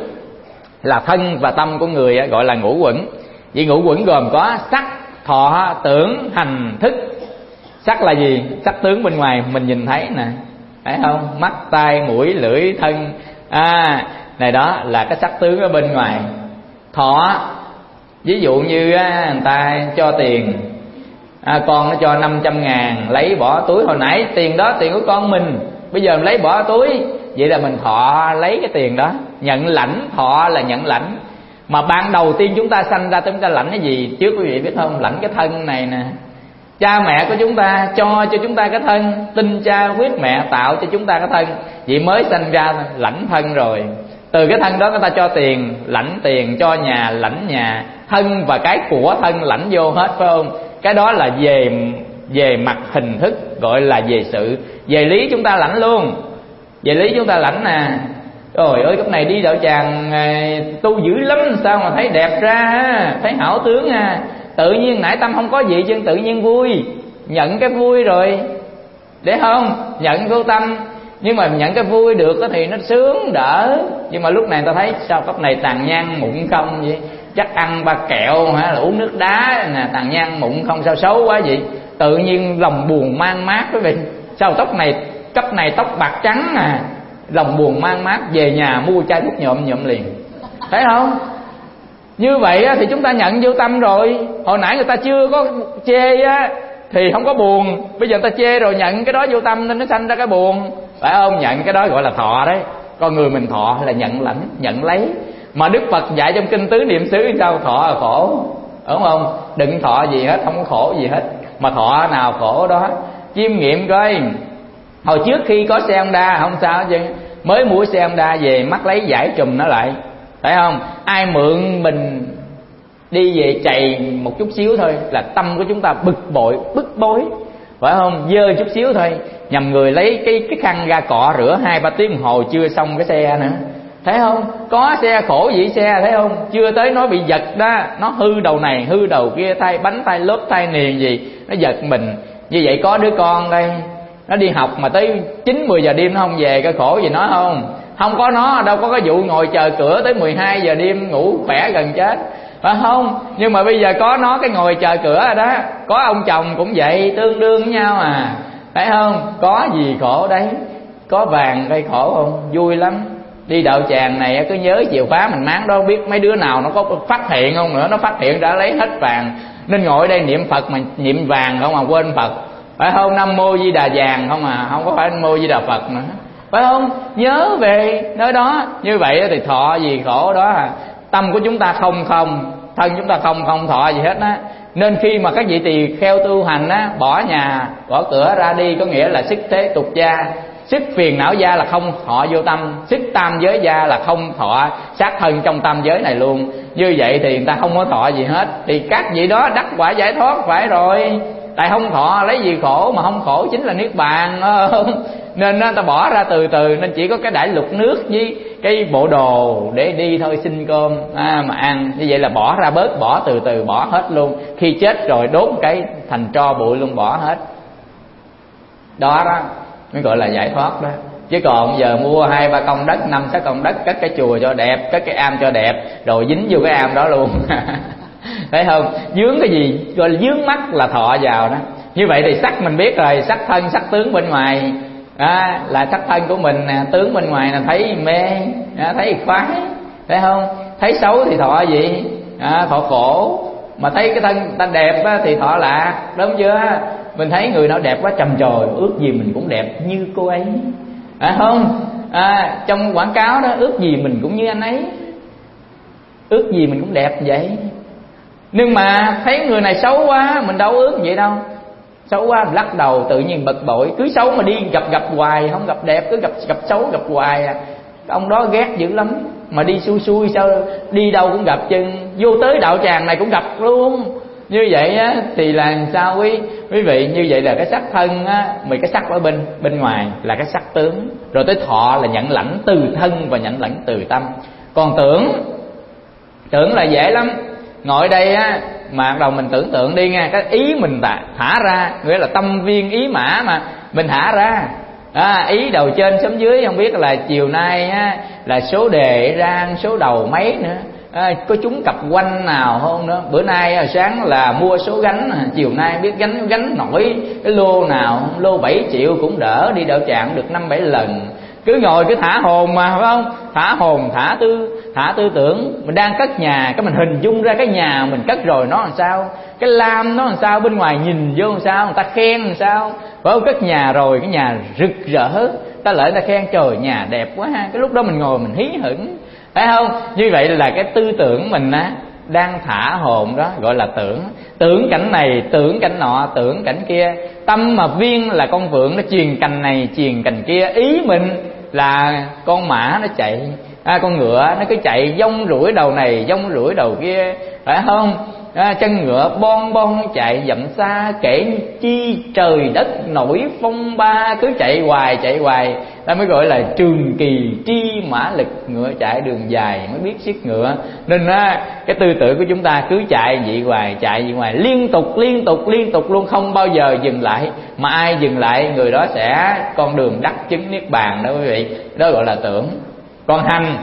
là thân và tâm của người gọi là ngũ uẩn. Vậy ngũ uẩn gồm có sắc, thọ, tưởng, hành, thức. Sắc là gì? Sắc tướng bên ngoài mình nhìn thấy nè, phải không? Mắt, tai, mũi, lưỡi, thân. À, này đó là cái sắc tướng ở bên ngoài. Thọ, ví dụ như người ta cho tiền, à, con nó cho năm trăm ngàn, lấy bỏ túi. Hồi nãy tiền đó tiền của con mình, bây giờ mình lấy bỏ túi. Vậy là mình thọ lấy cái tiền đó. Nhận lãnh, thọ là nhận lãnh. Mà ban đầu tiên chúng ta sanh ra chúng ta lãnh cái gì trước quý vị biết không? Lãnh cái thân này nè. Cha mẹ của chúng ta cho cho chúng ta cái thân, tinh cha huyết mẹ tạo cho chúng ta cái thân. Vậy mới sanh ra lãnh thân rồi. Từ cái thân đó người ta cho tiền, lãnh tiền, cho nhà, lãnh nhà. Thân và cái của thân lãnh vô hết, phải không? Cái đó là về về mặt hình thức, gọi là về sự. Về lý chúng ta lãnh luôn. Về lý chúng ta lãnh nè. Trời ơi, cái này đi đạo tràng tu dữ lắm, sao mà thấy đẹp ra, thấy hảo tướng à. Tự nhiên nãy tâm không có gì chứ tự nhiên vui. Nhận cái vui rồi, để không? Nhận vô tâm. Nhưng mà nhận cái vui được thì nó sướng đỡ. Nhưng mà lúc này ta thấy sao cốc này tàn nhang mụn không vậy? Chắc ăn ba kẹo hả, là uống nước đá nè, tàn nhang mụn không sao xấu quá vậy. Tự nhiên lòng buồn mang mát quý vị. Sao tóc này, cấp này tóc bạc trắng à, lòng buồn mang mát, về nhà mua chai thuốc nhuộm nhuộm liền. Thấy không? Như vậy thì chúng ta nhận vô tâm rồi. Hồi nãy người ta chưa có chê á thì không có buồn, bây giờ người ta chê rồi nhận cái đó vô tâm nên nó sanh ra cái buồn, phải không? Nhận cái đó gọi là thọ đấy. Con người mình thọ là nhận lãnh, nhận lấy. Mà Đức Phật dạy trong kinh tứ niệm xứ sao? Thọ là khổ, đúng không? Đừng thọ gì hết, không có khổ gì hết. Mà thọ nào khổ đó. Chiêm nghiệm coi, hồi trước khi có xe Honda không sao chứ, mới mua xe Honda về mắc lấy giải trùm nó lại, phải không? Ai mượn mình đi về chạy một chút xíu thôi là tâm của chúng ta bực bội, bức bối, phải không? Dơ chút xíu thôi, nhầm người lấy cái cái khăn ra cọ rửa hai ba tiếng đồng hồ chưa xong cái xe nữa, thấy không? Có xe khổ vậy xe, thấy không? Chưa tới nó bị giật đó, nó hư đầu này hư đầu kia, thay bánh thay lốp thay niền gì, nó giật mình. Như vậy có đứa con đây, nó đi học mà tới chín mười giờ đêm nó không về, cái khổ gì nó không? Không có nó đâu có cái vụ ngồi chờ cửa tới mười hai giờ đêm ngủ khỏe gần chết. phải không? Nhưng mà bây giờ có nó cái ngồi chờ cửa rồi đó, có ông chồng cũng vậy, tương đương với nhau à, phải không? Có gì khổ đấy, có vàng gây khổ không? Vui lắm. Đi đạo tràng này cứ nhớ chìa khóa mình máng đó, biết mấy đứa nào nó có phát hiện không nữa, nó phát hiện đã lấy hết vàng. Nên ngồi đây niệm Phật mà niệm vàng không mà quên Phật, phải không? Nam mô Di Đà vàng không à, không có phải Nam mô Di Đà Phật nữa, phải không? Nhớ về nơi đó. Như vậy thì thọ gì khổ đó à. Tâm của chúng ta không không, thân chúng ta không không thọ gì hết á. Nên khi mà các vị tỳ kheo tu hành á, bỏ nhà bỏ cửa ra đi, có nghĩa là sức thế tục gia, sức phiền não gia là không thọ vô tâm, sức tam giới gia là không thọ sát thân trong tam giới này luôn. Như vậy thì người ta không có thọ gì hết, thì các vị đó đắc quả giải thoát phải rồi. Tại không thọ lấy gì khổ, mà không khổ chính là niết bàn. Nên người ta bỏ ra từ từ, nên chỉ có cái đại lục nước với cái bộ đồ để đi thôi, xin cơm à, mà ăn. Như vậy là bỏ ra bớt, bỏ từ từ, bỏ hết luôn. Khi chết rồi đốt cái thành tro bụi luôn, bỏ hết. Đó đó mới gọi là giải thoát đó. Chứ còn giờ mua hai ba công đất, năm sáu công đất, cất cái chùa cho đẹp, cất cái am cho đẹp, rồi dính vô cái am đó luôn. Thấy không? Dướng cái gì gọi là dướng mắt là thọ vào đó. Như vậy thì sắc mình biết rồi, sắc thân sắc tướng bên ngoài à, là sắc thân của mình nè, tướng bên ngoài là thấy mê à, thấy khoái, thấy không? Thấy xấu thì thọ gì à, thọ khổ. Mà thấy cái thân ta đẹp á, thì thọ lạc, đúng chưa? Mình thấy người nào đẹp quá trầm trồ, ước gì mình cũng đẹp như cô ấy, phải không? À, trong quảng cáo đó, ước gì mình cũng như anh ấy, ước gì mình cũng đẹp vậy. Nhưng mà thấy người này xấu quá, mình đâu ước vậy đâu. Xấu quá mình lắc đầu, tự nhiên bực bội. Cứ xấu mà đi gặp gặp hoài, không gặp đẹp, cứ gặp gặp xấu gặp hoài à. Ông đó ghét dữ lắm. Mà đi xui xui sao đi đâu cũng gặp chân, vô tới đạo tràng này cũng gặp luôn. Như vậy á, thì là sao quý quý vị? Như vậy là cái sắc thân á, mười cái sắc ở bên bên ngoài là cái sắc tướng. Rồi tới thọ là nhận lãnh từ thân và nhận lãnh từ tâm. Còn tưởng, tưởng là dễ lắm. Ngồi đây á, mà bắt đầu mình tưởng tượng đi nha, cái ý mình thả, thả ra, nghĩa là tâm viên ý mã mà mình thả ra à, ý đầu trên xóm dưới không biết là chiều nay á, là số đề ra số đầu mấy nữa à, có trúng cặp quanh nào không nữa. Bữa nay sáng là mua số gánh, chiều nay biết gánh gánh nổi cái lô nào, lô bảy triệu cũng đỡ, đi đạo tràng được năm bảy lần. Cứ ngồi cứ thả hồn mà, phải không? Thả hồn, thả tư thả tư tưởng. Mình đang cất nhà, cái mình hình dung ra cái nhà mình cất rồi nó làm sao, cái lam nó làm sao, bên ngoài nhìn vô làm sao, người ta khen làm sao, phải không? Cất nhà rồi cái nhà rực rỡ, ta lại người ta khen trời nhà đẹp quá ha, cái lúc đó mình ngồi mình hí hửng, phải không? Như vậy là cái tư tưởng mình á đang thả hồn đó, gọi là tưởng. Tưởng cảnh này, tưởng cảnh nọ, tưởng cảnh kia. Tâm mà viên là con vượn, nó truyền cành này truyền cành kia. Ý mình là con mã nó chạy à, con ngựa nó cứ chạy vong rủi đầu này vong rủi đầu kia, phải không? À, chân ngựa bon bon chạy dặm xa, kể chi trời đất nổi phong ba. Cứ chạy hoài chạy hoài, ta mới gọi là trường kỳ tri mã lực. Ngựa chạy đường dài mới biết siết ngựa. Nên á, cái tư tưởng của chúng ta cứ chạy vậy hoài, chạy vậy hoài, liên tục liên tục liên tục luôn, không bao giờ dừng lại. Mà ai dừng lại người đó sẽ con đường đắc chứng niết bàn đó quý vị. Đó gọi là tưởng. Còn hành,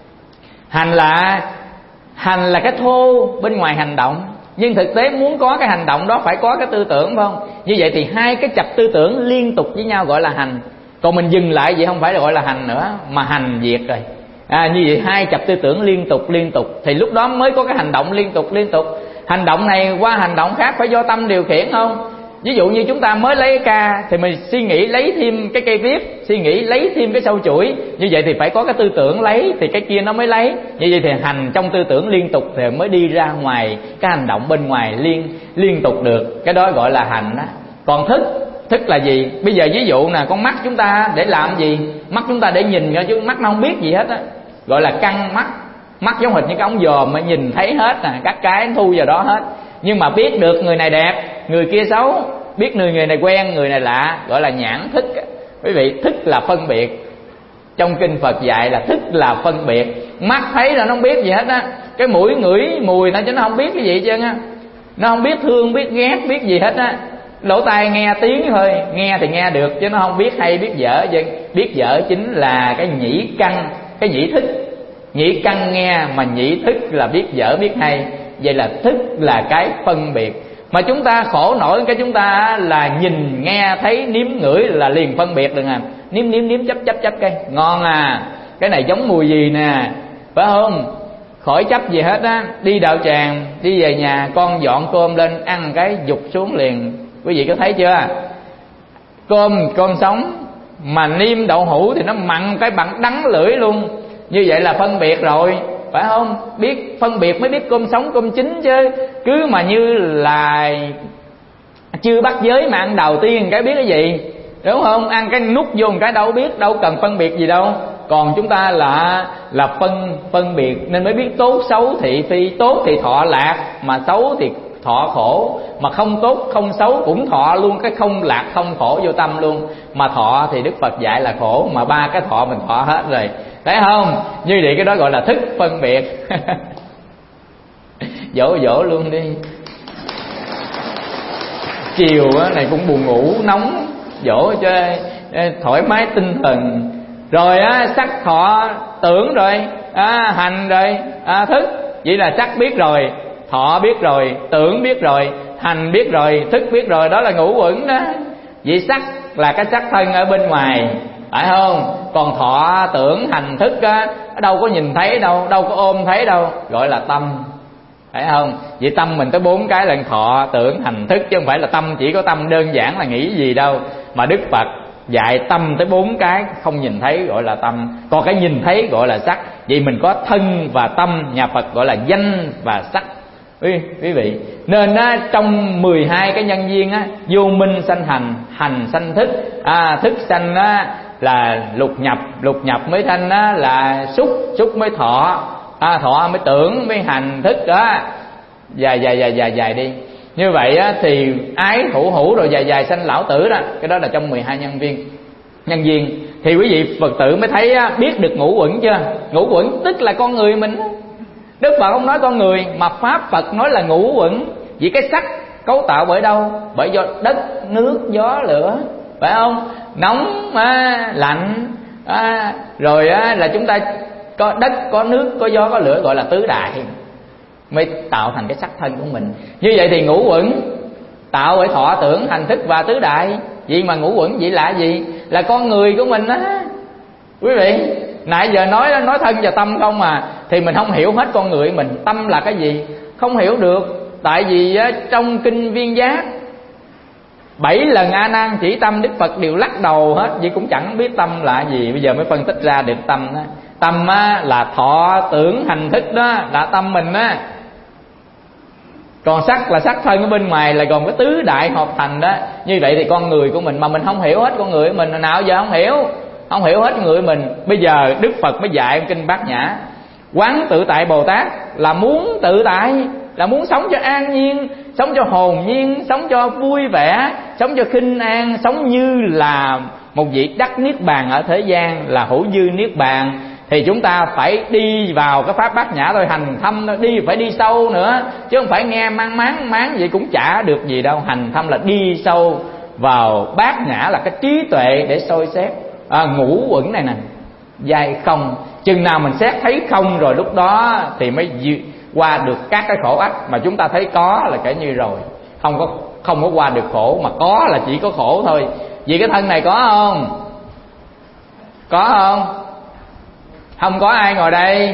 hành là hành là cái thô bên ngoài hành động, nhưng thực tế muốn có cái hành động đó phải có cái tư tưởng, phải không? Như vậy thì hai cái chập tư tưởng liên tục với nhau gọi là hành. Còn mình dừng lại vậy không phải là gọi là hành nữa, mà hành diệt rồi à, như vậy hai chập tư tưởng liên tục liên tục thì lúc đó mới có cái hành động liên tục liên tục. Hành động này qua hành động khác phải do tâm điều khiển không? Ví dụ như chúng ta mới lấy cái ca thì mình suy nghĩ lấy thêm cái cây viết, suy nghĩ lấy thêm cái sâu chuỗi. Như vậy thì phải có cái tư tưởng lấy thì cái kia nó mới lấy. Như vậy thì hành trong tư tưởng liên tục thì mới đi ra ngoài cái hành động bên ngoài liên liên tục được. Cái đó gọi là hành đó. Còn thức, thức là gì? Bây giờ ví dụ nè, con mắt chúng ta để làm gì? Mắt chúng ta để nhìn ra chứ mắt nó không biết gì hết á, gọi là căn mắt. Mắt giống hệt như cái ống dòm mà nhìn thấy hết nè, các cái thu vào đó hết. Nhưng mà biết được người này đẹp, người kia xấu, biết người người này quen, người này lạ, gọi là nhãn thức. Quý vị, thức là phân biệt. Trong kinh Phật dạy là thức là phân biệt. Mắt thấy là nó không biết gì hết á. Cái mũi ngửi mùi nó chứ nó không biết cái gì hết trơn á. Nó không biết thương, biết ghét, biết gì hết á. Lỗ tai nghe tiếng thôi, nghe thì nghe được chứ nó không biết hay biết dở. Biết dở chính là cái nhĩ căn, cái nhĩ thức. Nhĩ căn nghe mà nhĩ thức là biết dở biết hay. Vậy là thức là cái phân biệt. Mà chúng ta khổ nổi cái chúng ta là nhìn nghe thấy nếm ngửi là liền phân biệt được à. Nếm nếm nếm chấp chấp chấp cái ngon à, cái này giống mùi gì nè, phải không? Khỏi chấp gì hết á. Đi đạo tràng, đi về nhà con dọn cơm lên ăn cái dục xuống liền. Quý vị có thấy chưa? Cơm cơm sống mà niêm đậu hũ thì nó mặn cái bằng đắng lưỡi luôn. Như vậy là phân biệt rồi, phải không? Biết phân biệt mới biết cơm sống cơm chín chứ. Cứ mà như là chưa bắt giới mà ăn đầu tiên cái biết cái gì, đúng không? Ăn cái nút vô một cái đâu biết, đâu cần phân biệt gì đâu. Còn chúng ta là là phân phân biệt nên mới biết tốt xấu thị phi. Tốt thì thọ lạc, mà xấu thì thọ khổ. Mà không tốt không xấu cũng thọ luôn, cái không lạc không khổ vô tâm luôn. Mà thọ thì Đức Phật dạy là khổ, mà ba cái thọ mình thọ hết rồi, thấy không? Như vậy cái đó gọi là thức phân biệt. Dỗ dỗ luôn đi. Chiều này cũng buồn ngủ nóng, dỗ cho thoải mái tinh thần. Rồi á, sắc thọ tưởng rồi, à, hành rồi, à, thức. Vậy là sắc biết rồi, thọ biết rồi, tưởng biết rồi, hành biết rồi, thức biết rồi. Đó là ngũ uẩn đó. Vậy sắc là cái sắc thân ở bên ngoài, phải không? Còn thọ tưởng hành thức á, đâu có nhìn thấy đâu, đâu có ôm thấy đâu, gọi là tâm, phải không? Vậy tâm mình tới bốn cái là thọ tưởng hành thức, chứ không phải là tâm chỉ có tâm đơn giản là nghĩ gì đâu. Mà Đức Phật dạy tâm tới bốn cái không nhìn thấy gọi là tâm, còn cái nhìn thấy gọi là sắc. Vậy mình có thân và tâm, nhà Phật gọi là danh và sắc. Quý, quý vị, nên á, trong mười hai cái nhân duyên á, vô minh sanh hành, hành sanh thức, à, thức sanh á, là lục nhập, lục nhập mới sanh á, là xúc, xúc mới thọ, à, thọ mới tưởng, mới hành thức đó. Dài dài dài dài dài đi. Như vậy á, thì ái hữu hữu rồi dài dài sanh lão tử đó. Cái đó là trong mười hai nhân viên nhân duyên. Thì quý vị Phật tử mới thấy á, biết được ngũ uẩn chưa? Ngũ uẩn tức là con người mình. Đức Phật không nói con người, mà Pháp Phật nói là ngũ uẩn. Vì cái sắc cấu tạo bởi đâu? Bởi do đất, nước, gió, lửa, phải không? Nóng, à, lạnh, à, rồi á, là chúng ta có đất, có nước, có gió, có lửa, gọi là tứ đại, mới tạo thành cái sắc thân của mình. Như vậy thì ngũ uẩn tạo bởi thọ tưởng hành thức và tứ đại. Vậy mà ngũ uẩn vậy là gì? Là con người của mình á. Quý vị, nãy giờ nói nói thân và tâm không mà, thì mình không hiểu hết con người mình. Tâm là cái gì? Không hiểu được. Tại vì á, trong kinh Viên Giác bảy lần A Nan chỉ tâm, Đức Phật đều lắc đầu hết. Vậy cũng chẳng biết tâm là gì. Bây giờ mới phân tích ra được tâm đó. Tâm á, là thọ tưởng hành thức đó, là tâm mình á. Còn sắc là sắc thân ở bên ngoài, là gồm cái tứ đại hợp thành đó. Như vậy thì con người của mình mà mình không hiểu hết con người của mình, nào giờ không hiểu, không hiểu hết người mình. Bây giờ Đức Phật mới dạy kinh Bát Nhã. Quán tự tại Bồ Tát là muốn tự tại, là muốn sống cho an nhiên, sống cho hồn nhiên, sống cho vui vẻ, sống cho khinh an, sống như là một vị đắc niết bàn ở thế gian, là hữu dư niết bàn. Thì chúng ta phải đi vào cái pháp Bát Nhã thôi, hành thâm thôi, đi phải đi sâu nữa, chứ không phải nghe mang máng máng vậy cũng chả được gì đâu. Hành thâm là đi sâu vào Bát Nhã, là cái trí tuệ để soi xét. À, ngũ uẩn này nè, giai không. Chừng nào mình xét thấy không rồi, lúc đó thì mới qua được các cái khổ ách. Mà chúng ta thấy có là kể như rồi, không có không có qua được khổ, mà có là chỉ có khổ thôi. Vì cái thân này có không? Có không? Không có ai ngồi đây.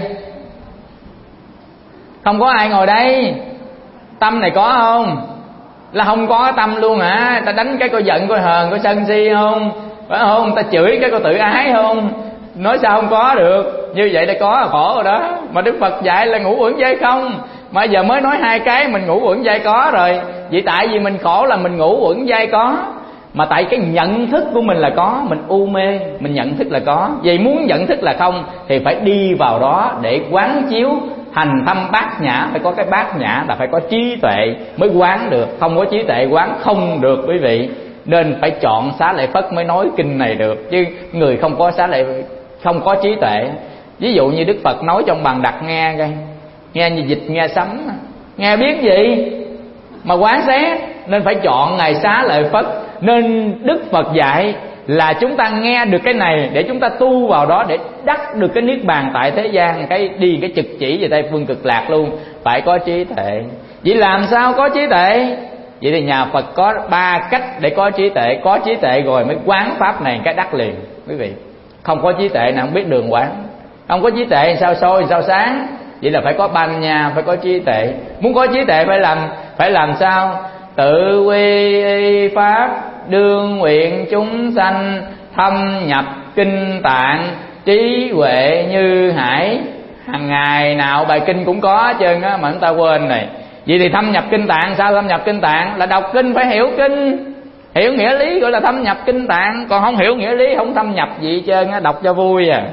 Không có ai ngồi đây. Tâm này có không? Là không có tâm luôn hả? Ta đánh cái coi giận, coi hờn, coi sân si không? Phải không? Ta chửi cái coi tự ái không? Nói sao không có được? Như vậy là có là khổ rồi đó. Mà Đức Phật dạy là ngũ uẩn giai không. Mà giờ mới nói hai cái mình ngũ uẩn giai có rồi. Vậy tại vì mình khổ là mình ngũ uẩn giai có. Mà tại cái nhận thức của mình là có, mình u mê, mình nhận thức là có. Vậy muốn nhận thức là không thì phải đi vào đó để quán chiếu. Hành thâm Bát Nhã, phải có cái Bát Nhã là phải có trí tuệ mới quán được. Không có trí tuệ quán không được quý vị. Nên phải chọn Xá Lợi Phất mới nói kinh này được. Chứ người không có Xá Lợi, không có trí tuệ. Ví dụ như Đức Phật nói trong Bằng Đặc nghe coi, nghe như dịch nghe sấm, nghe biết gì mà quán xét. Nên phải chọn Ngài Xá Lợi Phất. Nên Đức Phật dạy là chúng ta nghe được cái này để chúng ta tu vào đó, để đắc được cái niết bàn tại thế gian, cái đi cái trực chỉ về Tây phương cực lạc luôn. Phải có trí tuệ. Vậy làm sao có trí tuệ? Vậy thì nhà Phật có ba cách để có trí tuệ. Có trí tuệ rồi mới quán pháp này cái đắc liền quý vị. Không có trí tuệ nào không biết đường quán. Không có trí tuệ sao soi sao sáng. Vậy là phải có banh nha, phải có trí tuệ. Muốn có trí tuệ phải làm phải làm sao? Tự quy y pháp, đương nguyện chúng sanh, thâm nhập kinh tạng, trí huệ như hải. Hàng ngày nào bài kinh cũng có hết trơn á mà chúng ta quên này. Vậy thì thâm nhập kinh tạng sao? Thâm nhập kinh tạng là đọc kinh phải hiểu kinh, hiểu nghĩa lý gọi là thâm nhập kinh tạng. Còn không hiểu nghĩa lý không thâm nhập gì hết trơn á, đọc cho vui à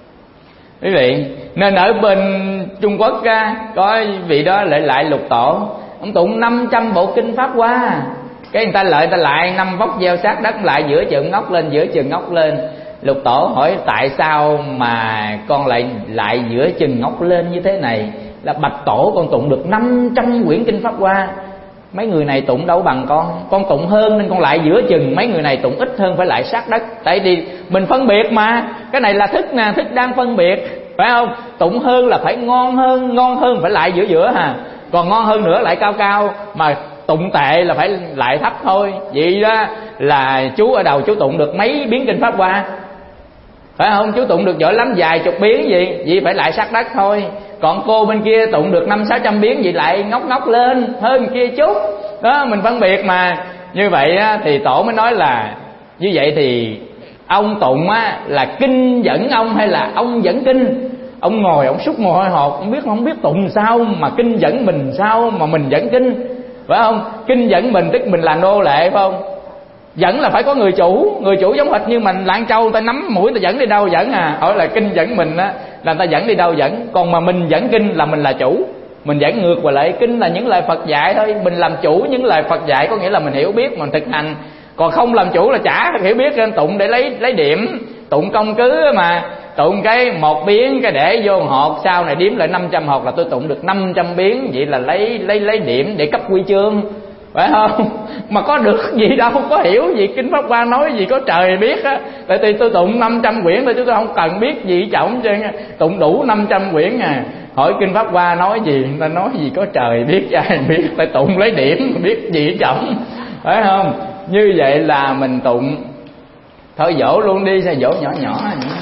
quý vị. Nên ở bên Trung Quốc á, có vị đó lại lại Lục Tổ, ông tụng năm trăm bộ kinh Pháp Hoa. Cái người ta lợi ta lại năm vóc gieo sát đất, lại giữa chừng ngóc lên, giữa chừng ngóc lên. Lục Tổ hỏi tại sao mà con lại lại giữa chừng ngóc lên như thế này? Là bạch Tổ, con tụng được năm trăm quyển kinh Pháp Hoa, mấy người này tụng đâu bằng con. Con tụng hơn nên con lại giữa chừng, mấy người này tụng ít hơn phải lại sát đất. Tại vì mình phân biệt mà, cái này là thức nè, thức đang phân biệt, phải không? Tụng hơn là phải ngon hơn, ngon hơn phải lại giữa giữa hà. Còn ngon hơn nữa lại cao cao, mà tụng tệ là phải lại thấp thôi. Vậy đó là chú ở đầu chú tụng được mấy biến kinh Pháp Hoa, phải không? Chú tụng được giỏi lắm, vài chục biến gì, vậy phải lại sát đất thôi. Còn cô bên kia tụng được năm sáu trăm biến, vậy lại ngóc ngóc lên hơn kia chút. Đó mình phân biệt mà. Như vậy á, thì Tổ mới nói là như vậy thì ông tụng á, là kinh dẫn ông hay là ông dẫn kinh? Ông ngồi ông xúc mồ hôi hột, không biết không biết tụng sao mà kinh dẫn mình, sao mà mình dẫn kinh, phải không? Kinh dẫn mình tức mình là nô lệ, phải không? Dẫn là phải có người chủ, người chủ giống hệt như mình Lạng Châu, ta nắm mũi ta dẫn đi đâu dẫn à. Hỏi là kinh dẫn mình á là ta dẫn đi đâu dẫn. Còn mà mình dẫn kinh là mình là chủ, mình dẫn ngược và lại. Kinh là những lời Phật dạy thôi, mình làm chủ những lời Phật dạy, có nghĩa là mình hiểu biết, mình thực hành. Còn không làm chủ là chả hiểu biết, nên tụng để lấy lấy điểm, tụng công cứ mà. Tụng cái một biến cái để vô hột, sau này đếm lại năm trăm hột là tôi tụng được năm trăm biến. Vậy là lấy lấy lấy điểm để cấp huy chương, phải không? Mà có được gì đâu, có hiểu gì kinh Pháp Hoa nói gì có trời biết á. Tại vì tôi tụng năm trăm quyển thôi chứ tôi không cần biết gì trọng chứ. Tụng đủ năm trăm quyển à. Hỏi kinh Pháp Hoa nói gì, người ta nói gì có trời biết chứ ai biết. Phải tụng lấy điểm, biết gì trọng, phải không? Như vậy là mình tụng. Thôi dỗ luôn đi, sao dỗ nhỏ nhỏ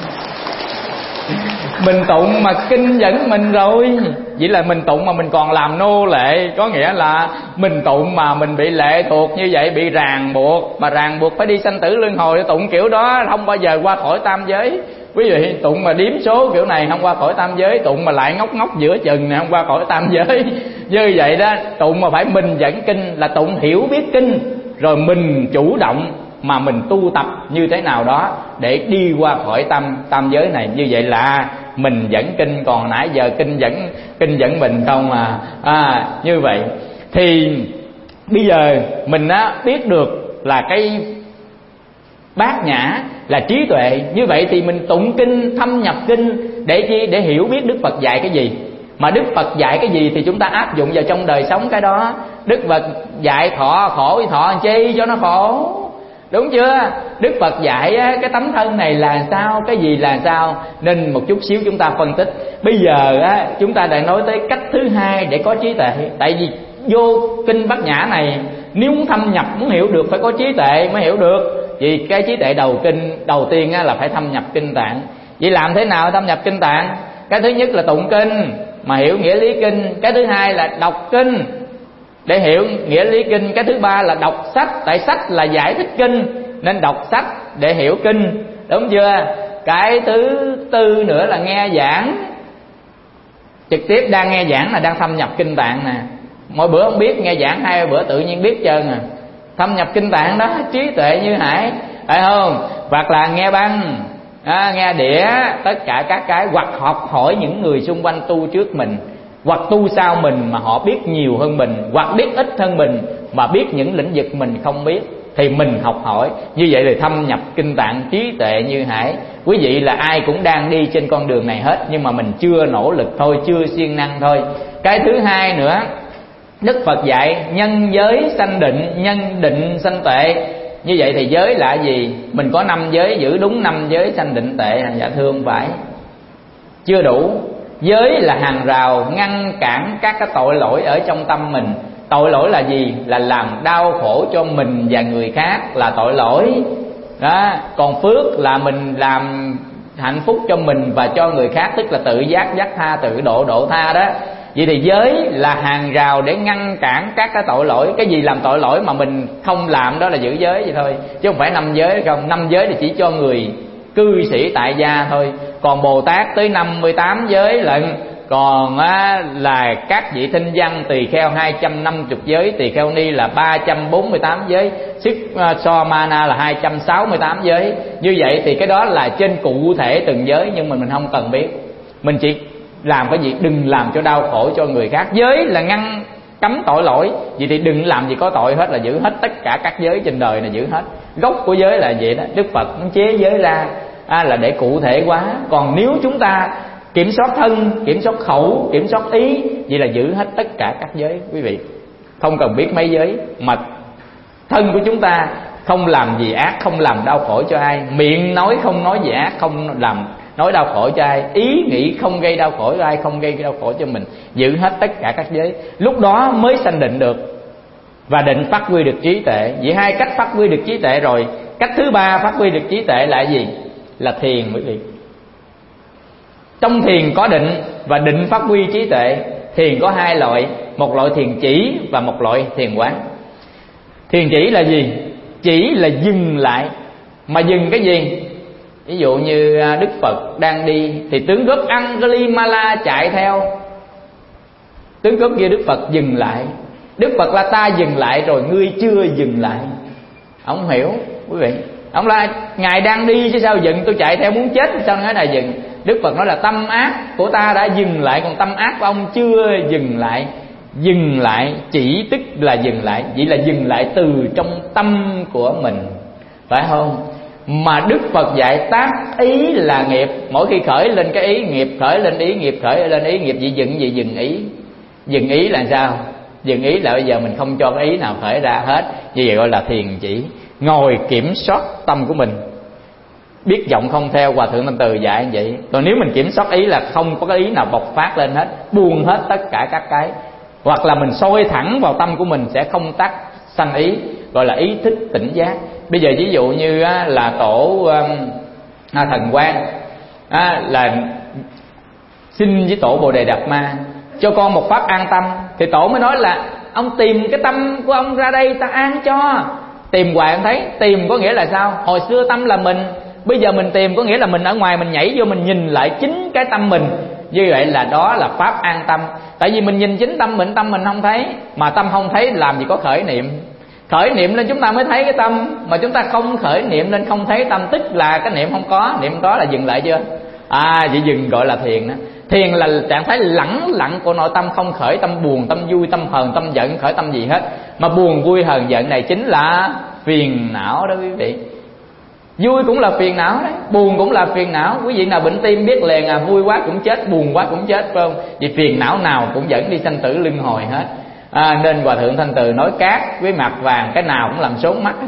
mình tụng mà kinh dẫn mình rồi. Vậy là mình tụng mà mình còn làm nô lệ. Có nghĩa là mình tụng mà mình bị lệ thuộc như vậy, bị ràng buộc. Mà ràng buộc phải đi sanh tử luân hồi. Tụng kiểu đó không bao giờ qua khỏi tam giới. Quý vị tụng mà điếm số kiểu này không qua khỏi tam giới. Tụng mà lại ngốc ngốc giữa chừng này không qua khỏi tam giới. Như vậy đó, tụng mà phải mình dẫn kinh là tụng hiểu biết kinh, rồi mình chủ động mà mình tu tập như thế nào đó để đi qua khỏi tam tam giới này. Như vậy là mình dẫn kinh, còn nãy giờ kinh dẫn kinh dẫn mình không à. À như vậy thì bây giờ mình á biết được là cái bát nhã là trí tuệ. Như vậy thì mình tụng kinh, thâm nhập kinh để chi? Để hiểu biết Đức Phật dạy cái gì. Mà Đức Phật dạy cái gì thì chúng ta áp dụng vào trong đời sống cái đó. Đức Phật dạy thọ khổ thì thọ chi cho nó khổ, đúng chưa? Đức Phật dạy á, cái tấm thân này là sao, cái gì là sao. Nên một chút xíu chúng ta phân tích. Bây giờ á, chúng ta đã nói tới cách thứ hai để có trí tuệ. Tại vì vô kinh Bát Nhã này, nếu muốn thâm nhập, muốn hiểu được phải có trí tuệ mới hiểu được. Vì cái trí tuệ đầu kinh đầu tiên á, là phải thâm nhập kinh tạng. Vậy làm thế nào thâm nhập kinh tạng? Cái thứ nhất là tụng kinh mà hiểu nghĩa lý kinh. Cái thứ hai là đọc kinh để hiểu nghĩa lý kinh. Cái thứ ba là đọc sách, tại sách là giải thích kinh nên đọc sách để hiểu kinh, đúng chưa? Cái thứ tư nữa là nghe giảng. Trực tiếp đang nghe giảng là đang thâm nhập kinh tạng nè. Mỗi bữa không biết, nghe giảng hai bữa tự nhiên biết trơn à. Thâm nhập kinh tạng đó, trí tuệ như hải, phải không? Hoặc là nghe băng, à, nghe đĩa, tất cả các cái. Hoặc học hỏi những người xung quanh tu trước mình, hoặc tu sau mình mà họ biết nhiều hơn mình, hoặc biết ít hơn mình mà biết những lĩnh vực mình không biết thì mình học hỏi. Như vậy thì thâm nhập kinh tạng, trí tuệ như hải. Quý vị là ai cũng đang đi trên con đường này hết, nhưng mà mình chưa nỗ lực thôi, chưa siêng năng thôi. Cái thứ hai nữa, Đức Phật dạy nhân giới sanh định, nhân định sanh tuệ. Như vậy thì giới là gì? Mình có năm giới, giữ đúng năm giới sanh định tệ. Dạ thưa không phải, chưa đủ. Giới là hàng rào ngăn cản các cái tội lỗi ở trong tâm mình. Tội lỗi là gì? Là làm đau khổ cho mình và người khác là tội lỗi đó. Còn phước là mình làm hạnh phúc cho mình và cho người khác, tức là tự giác giác tha, tự độ độ tha đó. Vậy thì giới là hàng rào để ngăn cản các cái tội lỗi. Cái gì làm tội lỗi mà mình không làm đó là giữ giới vậy thôi, chứ không phải năm giới không. Năm giới thì chỉ cho người cư sĩ tại gia thôi. Còn Bồ Tát tới năm mươi tám giới lận. Còn á, là các vị thinh văn tỳ kheo hai trăm năm mươi giới, tỳ kheo ni là ba trăm bốn mươi tám giới, Sức So Mana là hai trăm sáu mươi tám giới. Như vậy thì cái đó là trên cụ thể từng giới, nhưng mà mình không cần biết. Mình chỉ làm cái gì đừng làm cho đau khổ cho người khác. Giới là ngăn cấm tội lỗi, vậy thì đừng làm gì có tội hết, là giữ hết tất cả các giới trên đời này, giữ hết. Gốc của giới là vậy đó. Đức Phật cũng chế giới ra à, là để cụ thể hóa. Còn nếu chúng ta kiểm soát thân, kiểm soát khẩu, kiểm soát ý, vậy là giữ hết tất cả các giới quý vị. Không cần biết mấy giới. Mà thân của chúng ta không làm gì ác, không làm đau khổ cho ai. Miệng nói không nói gì ác, không làm nói đau khổ cho ai. Ý nghĩ không gây đau khổ cho ai, không gây đau khổ cho mình. Giữ hết tất cả các giới, lúc đó mới sanh định được. Và định phát huy được trí tuệ. Vậy hai cách phát huy được trí tuệ rồi. Cách thứ ba phát huy được trí tuệ là gì? Là thiền quý vị. Trong thiền có định và định phát huy trí tuệ. Thiền có hai loại, một loại thiền chỉ và một loại thiền quán. Thiền chỉ là gì? Chỉ là dừng lại. Mà dừng cái gì? Ví dụ như Đức Phật đang đi thì tướng cướp Angulimala chạy theo. Tướng cướp kia Đức Phật dừng lại. Đức Phật là ta dừng lại rồi, ngươi chưa dừng lại. Ông hiểu quý vị. Ông là Ngài đang đi chứ sao dừng, tôi chạy theo muốn chết sao nói là dừng. Đức Phật nói là tâm ác của ta đã dừng lại, còn tâm ác của ông chưa dừng lại. Dừng lại chỉ tức là dừng lại, vậy là dừng lại từ trong tâm của mình, phải không? Mà Đức Phật dạy tác ý là nghiệp. Mỗi khi khởi lên cái ý, nghiệp khởi lên ý, nghiệp khởi lên ý, nghiệp gì dừng gì dừng ý. Dừng ý là sao? Dừng ý là bây giờ mình không cho cái ý nào khởi ra hết. Như vậy gọi là thiền chỉ. Ngồi kiểm soát tâm của mình, biết giọng không theo. Hòa Thượng Thanh Từ dạy như vậy. Còn nếu mình kiểm soát ý là không có cái ý nào bộc phát lên hết, buông hết tất cả các cái. Hoặc là mình soi thẳng vào tâm của mình, sẽ không tác sanh ý, gọi là ý thức tỉnh giác. Bây giờ ví dụ như là tổ Thần Quang là xin với tổ Bồ Đề Đạt Ma cho con một pháp an tâm, thì tổ mới nói là ông tìm cái tâm của ông ra đây ta an cho. Tìm hoài không thấy. Tìm có nghĩa là sao? Hồi xưa tâm là mình, bây giờ mình tìm có nghĩa là mình ở ngoài mình nhảy vô mình nhìn lại chính cái tâm mình. Như vậy là đó là pháp an tâm. Tại vì mình nhìn chính tâm mình, tâm mình không thấy. Mà tâm không thấy làm gì có khởi niệm. Khởi niệm lên chúng ta mới thấy cái tâm. Mà chúng ta không khởi niệm lên không thấy tâm, tức là cái niệm không có. Niệm có là dừng lại chưa? À vậy dừng gọi là thiền đó. Thiền là trạng thái lẳng lặng của nội tâm, không khởi tâm buồn, tâm vui, tâm hờn, tâm giận, khởi tâm gì hết. Mà buồn, vui, hờn, giận này chính là phiền não đó quý vị. Vui cũng là phiền não đấy, buồn cũng là phiền não. Quý vị nào bệnh tim biết liền à, vui quá cũng chết, buồn quá cũng chết, phải không? Vì phiền não nào cũng dẫn đi sanh tử luân hồi hết. À, nên Hòa Thượng Thanh Từ nói cát với mặt vàng cái nào cũng làm sốn mắt.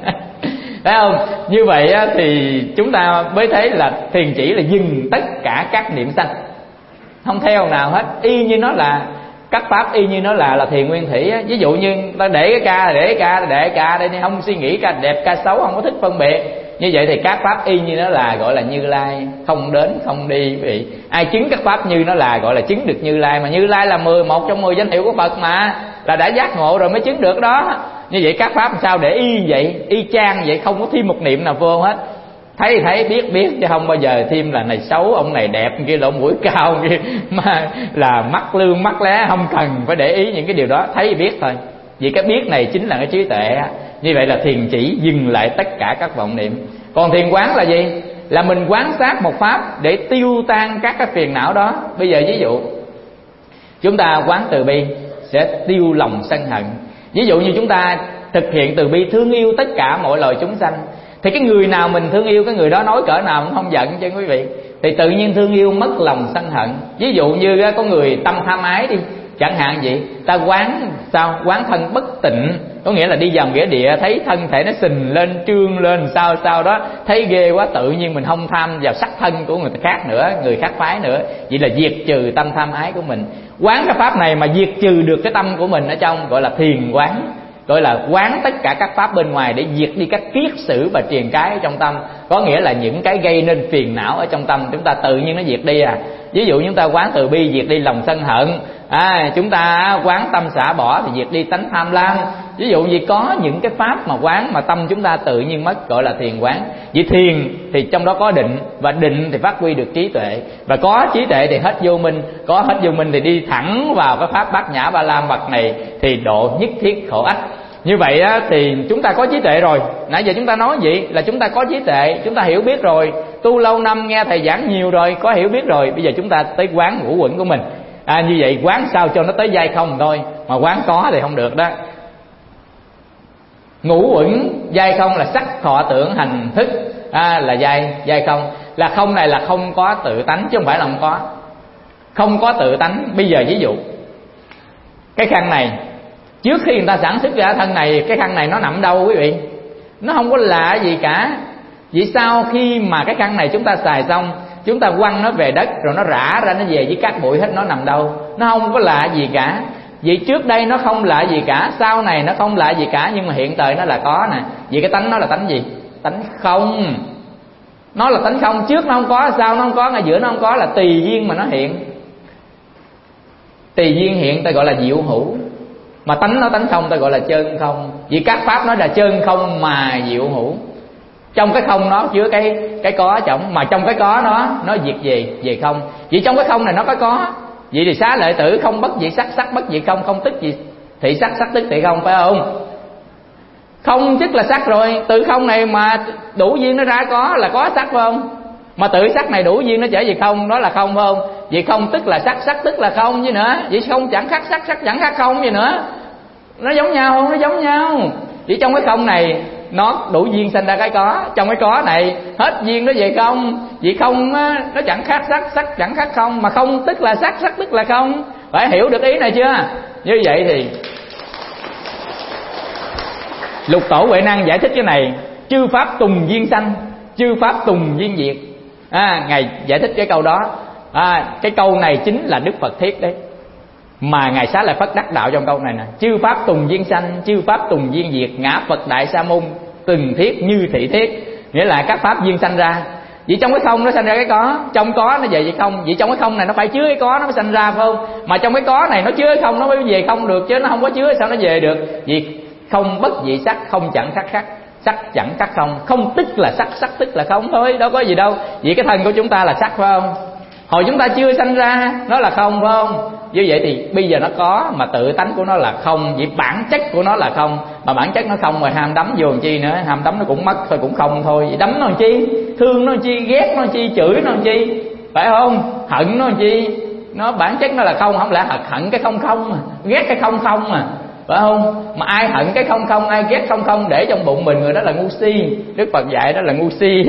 Thấy không? Như vậy thì chúng ta mới thấy là thiền chỉ là dừng tất cả các niệm sanh, không theo nào hết. Y như nó là các pháp, y như nó là là thiền nguyên thủy á. Ví dụ như ta để cái ca để cái ca để cái ca đây, không suy nghĩ ca đẹp ca xấu, không có thích phân biệt. Như vậy thì các pháp y như nó là gọi là Như Lai, không đến không đi quý vị. Ai chứng các pháp như nó là gọi là chứng được Như Lai. Mà Như Lai là mười một trong mười danh hiệu của Phật mà, là đã giác ngộ rồi mới chứng được đó. Như vậy các pháp làm sao để y vậy, y chang vậy, không có thêm một niệm nào vô hết. Thấy thấy biết biết chứ không bao giờ thêm là này xấu, ông này đẹp, kia lỗ mũi cao kia, mà là mắt lương mắt lé, không cần phải để ý những cái điều đó, thấy biết thôi. Vì cái biết này chính là cái trí tuệ. Như vậy là thiền chỉ dừng lại tất cả các vọng niệm. Còn thiền quán là gì? Là mình quán sát một pháp để tiêu tan các cái phiền não đó. Bây giờ ví dụ chúng ta quán từ bi sẽ tiêu lòng sân hận. Ví dụ như chúng ta thực hiện từ bi thương yêu tất cả mọi loài chúng sanh, thì cái người nào mình thương yêu, cái người đó nói cỡ nào cũng không giận chứ quý vị. Thì tự nhiên thương yêu mất lòng sân hận. Ví dụ như có người tâm tham ái đi, chẳng hạn vậy, ta quán sao? Quán thân bất tịnh, Có nghĩa là đi vào nghĩa địa thấy thân thể nó sình lên, trương lên, sao sao đó, thấy ghê quá, tự nhiên mình không tham vào sắc thân của người khác nữa, người khác phái nữa. Vậy là diệt trừ tâm tham ái của mình. Quán cái pháp này mà diệt trừ được cái tâm của mình ở trong, gọi là thiền quán. Gọi là quán tất cả các pháp bên ngoài để diệt đi các kiết sử và triền cái ở trong tâm. Có nghĩa là những cái gây nên phiền não ở trong tâm chúng ta tự nhiên nó diệt đi à. Ví dụ chúng ta quán từ bi diệt đi lòng sân hận, à, chúng ta quán tâm xả bỏ thì diệt đi tánh tham lam. Ví dụ như có những cái pháp mà quán mà tâm chúng ta tự nhiên mất, gọi là thiền quán. Vì thiền thì trong đó có định, và định thì phát huy được trí tuệ, và có trí tuệ thì hết vô minh, có hết vô minh thì đi thẳng vào cái pháp bát nhã ba la mật này thì độ nhất thiết khổ ách. Như vậy á, thì chúng ta có trí tuệ rồi. Nãy giờ chúng ta nói vậy là chúng ta có trí tuệ, chúng ta hiểu biết rồi, tu lâu năm nghe thầy giảng nhiều rồi, có hiểu biết rồi. Bây giờ chúng ta tới quán ngũ uẩn của mình. À, như vậy quán sao cho nó tới giai không thôi, mà quán có thì không được đó. Ngũ uẩn giai không là sắc thọ tưởng hành thức, à, là giai giai không. Là không này là không có tự tánh chứ không phải là không có. Không có tự tánh. Bây giờ ví dụ cái khăn này, trước khi người ta sản xuất ra thân này, cái khăn này nó nằm đâu quý vị? Nó không có lạ gì cả. Vì sao khi mà cái khăn này chúng ta xài xong, chúng ta quăng nó về đất rồi nó rã ra, nó về với cát bụi hết, nó nằm đâu? Nó không có lạ gì cả. Vì trước đây nó không lạ gì cả, sau này nó không lạ gì cả, nhưng mà hiện tại nó là có nè. Vì cái tánh nó là tánh gì? Tánh không. Nó là tánh không, trước nó không có, sau nó không có, ngay giữa nó không có, là tùy duyên mà nó hiện. Tùy duyên hiện ta gọi là diệu hữu, mà tánh nó tánh không ta gọi là chân không. Vì các pháp nói là chân không mà diệu hữu. Trong cái không nó chứa cái cái có trọng, mà trong cái có nó nó diệt về về không. Vì trong cái không này nó có có. Vậy thì xá lợi tử không bất dị sắc, sắc bất dị không, không tức gì thị sắc, sắc tức thị không, phải không? Không tức là sắc rồi, từ không này mà đủ duyên nó ra có là có sắc, phải không? Mà tự sắc này đủ duyên nó trở về không, đó là không, phải không? Vậy không tức là sắc, sắc tức là không chứ nữa. Vậy không chẳng khác sắc, sắc chẳng khác không gì nữa. Nó giống nhau không? Nó giống nhau. Chỉ trong cái không này nó đủ duyên sanh ra cái có, trong cái có này hết duyên nó về không. Vì không á, nó chẳng khác sắc, sắc chẳng khác không, mà không tức là sắc, sắc tức là không. Phải hiểu được ý này chưa? Như vậy thì Lục Tổ Huệ Năng giải thích cái này: chư pháp tùng duyên sanh, chư pháp tùng duyên diệt. À, ngài giải thích cái câu đó. À, cái câu này chính là Đức Phật thiết đấy, mà ngài Xá Lợi Phất đắc đạo trong câu này nè: chư pháp tùng duyên sanh, chư pháp tùng duyên diệt, ngã Phật đại sa môn từng thiết như thị thiết. Nghĩa là các pháp duyên sanh ra. Vì trong cái không nó sanh ra cái có, trong có nó về vậy không. Vì trong cái không này nó phải chứa cái có nó mới sanh ra, phải không? Mà trong cái có này nó chứa cái không nó mới về không được, chứ nó không có chứa sao nó về được. Vì không bất dị sắc, không chẳng khác khác, sắc chẳng khác không. Không tức là sắc, sắc tức là không thôi, đâu có gì đâu. Vì cái thân của chúng ta là sắc, phải không? Hồi chúng ta chưa sanh ra nó là không, phải không? Như vậy thì bây giờ nó có, mà tự tánh của nó là không. Vì bản chất của nó là không, mà bản chất nó không rồi ham đắm vô làm chi nữa. Ham đắm nó cũng mất thôi, cũng không thôi. Vậy đắm nó làm chi, thương nó làm chi, ghét nó làm chi, chửi nó làm chi, phải không? Hận nó làm chi. Nó bản chất nó là không, không lẽ hận cái không không mà, ghét cái không không mà, phải không? Mà ai hận cái không không, ai ghét không không để trong bụng mình, người đó là ngu si. Đức Phật dạy đó là ngu si.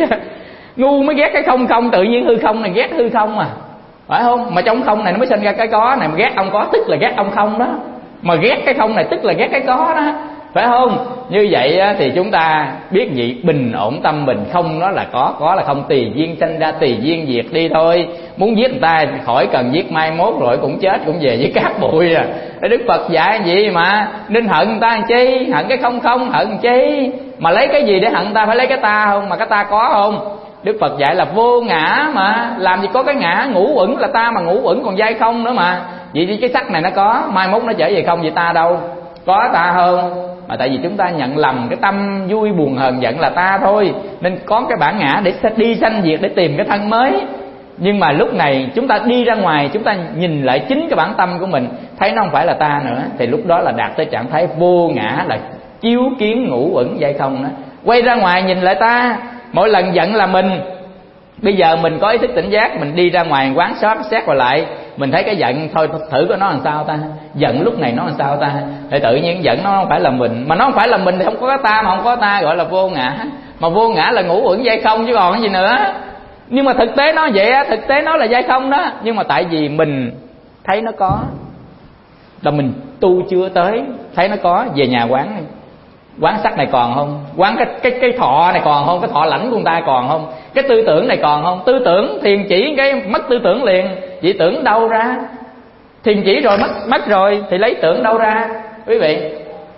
Ngu mới ghét cái không không, tự nhiên hư không này ghét hư không mà, phải không? Mà trong không này nó mới sinh ra cái có này, mà ghét ông có tức là ghét ông không đó, mà ghét cái không này tức là ghét cái có đó, phải không? Như vậy thì chúng ta biết gì? Bình ổn tâm mình, không nó là có, có là không, tùy duyên sanh ra, tùy duyên diệt đi thôi. Muốn giết người ta khỏi cần giết, mai mốt rồi cũng chết, cũng về với cát bụi à. Đức Phật dạy gì mà nên hận người ta làm chi, hận cái không không hận làm chi, mà lấy cái gì để hận ta? Phải lấy cái ta không, mà cái ta có không? Đức Phật dạy là vô ngã mà, làm gì có cái ngã. Ngũ uẩn là ta mà, ngũ uẩn còn dai không nữa mà. Vậy thì cái sắc này nó có, mai mốt nó trở về không, vậy ta đâu? Có ta hơn. Mà tại vì chúng ta nhận lầm cái tâm vui buồn hờn giận là ta thôi, nên có cái bản ngã để đi sanh diệt, để tìm cái thân mới. Nhưng mà lúc này chúng ta đi ra ngoài, chúng ta nhìn lại chính cái bản tâm của mình, thấy nó không phải là ta nữa, thì lúc đó là đạt tới trạng thái vô ngã, là chiếu kiến ngũ uẩn dai không đó. Quay ra ngoài nhìn lại ta, mỗi lần giận là mình. Bây giờ mình có ý thức tỉnh giác, mình đi ra ngoài quán sát xét vào lại, mình thấy cái giận thôi, thử coi nó làm sao ta, giận lúc này nó làm sao ta, thì tự nhiên giận nó không phải là mình. Mà nó không phải là mình thì không có cái ta, mà không có ta gọi là vô ngã. Mà vô ngã là ngũ uẩn dai không chứ còn cái gì nữa. Nhưng mà thực tế nó vậy á, thực tế nó là dai không đó. Nhưng mà tại vì mình thấy nó có, là mình tu chưa tới, thấy nó có, về nhà quán đi. quán sắc này còn không, quán cái cái cái thọ này còn không, cái thọ lãnh của người ta còn không, cái tư tưởng này còn không. Tư tưởng thiền chỉ cái mất tư tưởng liền, chỉ tưởng đâu ra? Thiền chỉ rồi mất mất rồi thì lấy tưởng đâu ra quý vị?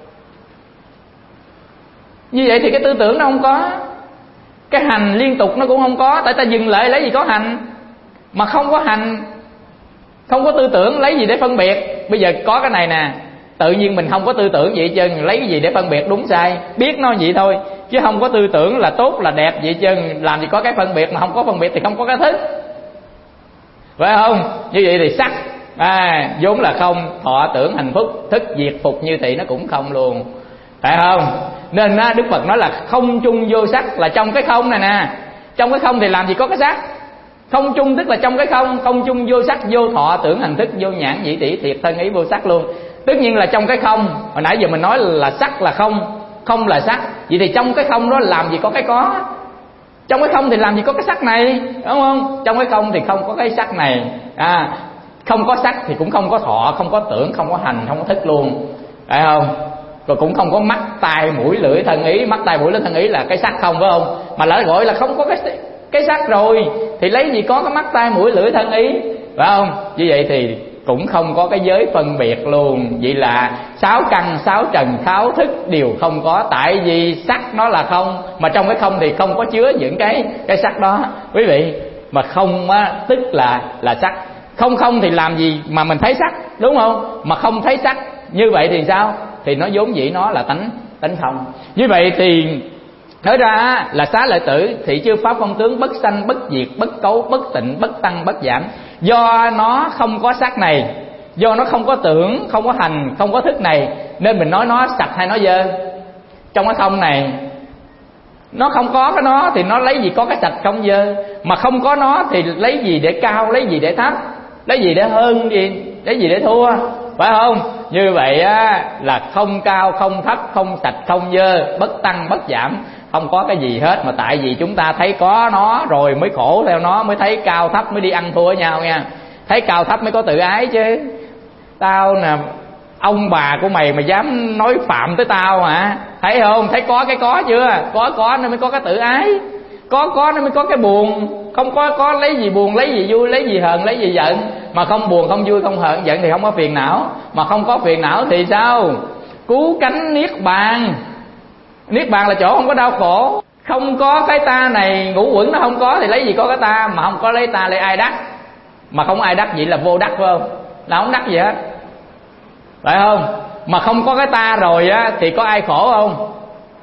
Như vậy thì cái tư tưởng nó không có, cái hành liên tục nó cũng không có. Tại ta dừng lại lấy gì có hành, mà không có hành, không có tư tưởng lấy gì để phân biệt? Bây giờ có cái này nè, tự nhiên mình không có tư tưởng vậy chứ lấy cái gì để phân biệt đúng sai? Biết nó vậy thôi, chứ không có tư tưởng là tốt là đẹp vậy chứ làm gì có cái phân biệt. Mà không có phân biệt thì không có cái thức, phải không? Như vậy thì sắc à, vốn là không, thọ tưởng hành phúc, thức diệt phục như thị nó cũng không luôn, phải không? Nên á, Đức Phật nói là không chung vô sắc, là trong cái không này nè. Trong cái không thì làm gì có cái sắc? Không chung tức là trong cái không, không chung vô sắc, vô thọ tưởng hành thức, vô nhãn nhĩ tỷ thiệt thân ý vô sắc luôn. Tất nhiên là trong cái không, hồi nãy giờ mình nói là sắc là không, không là sắc. Vậy thì trong cái không đó làm gì có cái có? Trong cái không thì làm gì có cái sắc này, đúng không? Trong cái không thì không có cái sắc này à, không có sắc thì cũng không có thọ, không có tưởng, không có hành, không có thức luôn, phải không? Rồi cũng không có mắt, tai, mũi, lưỡi, thân ý. Mắt, tai, mũi, lưỡi, thân ý là cái sắc không, phải không? Mà lại gọi là không có cái cái sắc rồi thì lấy gì có cái mắt, tai, mũi, lưỡi, thân ý, phải không? Như vậy thì cũng không có cái giới phân biệt luôn. Vậy là sáu căn, sáu trần, sáu thức đều không có. Tại vì sắc nó là không, mà trong cái không thì không có chứa những cái cái sắc đó quý vị. Mà không á, tức là là sắc. Không không thì làm gì mà mình thấy sắc, đúng không? Mà không thấy sắc như vậy thì sao? Thì nó vốn dĩ nó là tánh tánh không. Như vậy thì nói ra là xá lợi tử, thị chư pháp phong tướng, bất sanh bất diệt, bất cấu, bất tịnh, bất tăng, bất giảm. Do nó không có sắc này, do nó không có tưởng, không có hành, không có thức này, nên mình nói nó sạch hay nó dơ? Trong cái không này nó không có cái nó thì nó lấy gì có cái sạch không dơ? Mà không có nó thì lấy gì để cao, lấy gì để thấp, lấy gì để hơn gì, lấy gì để thua, phải không? Như vậy á, là không cao, không thấp, không sạch, không dơ, bất tăng, bất giảm, không có cái gì hết. Mà tại vì chúng ta thấy có nó rồi mới khổ theo nó, mới thấy cao thấp, mới đi ăn thua với nhau nha. Thấy cao thấp mới có tự ái chứ. Tao nè, ông bà của mày mà dám nói phạm tới tao hả? Thấy không? Thấy có cái có chưa? Có có nó mới có cái tự ái, có có nó mới có cái buồn. Không có có lấy gì buồn, lấy gì vui, lấy gì hờn, lấy gì giận. Mà không buồn, không vui, không hờn, giận thì không có phiền não. Mà không có phiền não thì sao? Cứu cánh niết bàn. Niết bàn là chỗ không có đau khổ. Không có cái ta này, ngũ uẩn nó không có thì lấy gì có cái ta. Mà không có lấy ta lấy ai đắc? Mà không ai đắc vậy là vô đắc, phải không? Là không đắc gì hết, phải không? Mà không có cái ta rồi á thì có ai khổ không?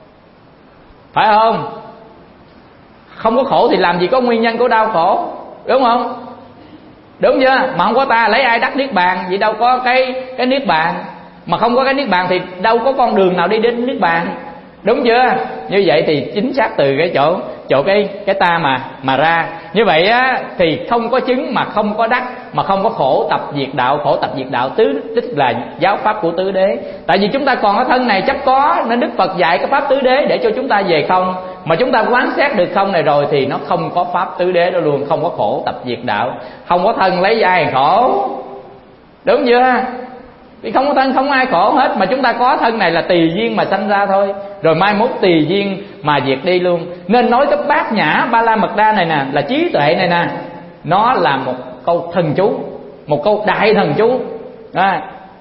Phải không? Không có khổ thì làm gì có nguyên nhân của đau khổ, đúng không? Đúng chưa? Mà không có ta lấy ai đắc niết bàn? Vậy đâu có cái cái niết bàn. Mà không có cái niết bàn thì đâu có con đường nào đi đến niết bàn, đúng chưa? Như vậy thì chính xác từ cái chỗ chỗ cái cái ta mà mà ra. Như vậy á thì không có chứng mà không có đắc, mà không có khổ tập diệt đạo. Khổ tập diệt đạo tứ tức là giáo pháp của tứ đế. Tại vì chúng ta còn ở thân này chấp có, nên Đức Phật dạy cái pháp tứ đế để cho chúng ta về không. Mà chúng ta quán xét được không này rồi thì nó không có pháp tứ đế đâu luôn. Không có khổ tập diệt đạo, không có thân lấy ai khổ, đúng chưa? Thì không có thân không ai khổ hết. Mà chúng ta có thân này là tùy duyên mà sanh ra thôi, rồi mai mốt tùy duyên mà diệt đi luôn. Nên nói cái bát nhã ba la mật đa này nè, là trí tuệ này nè, nó là một câu thần chú, một câu đại thần chú à.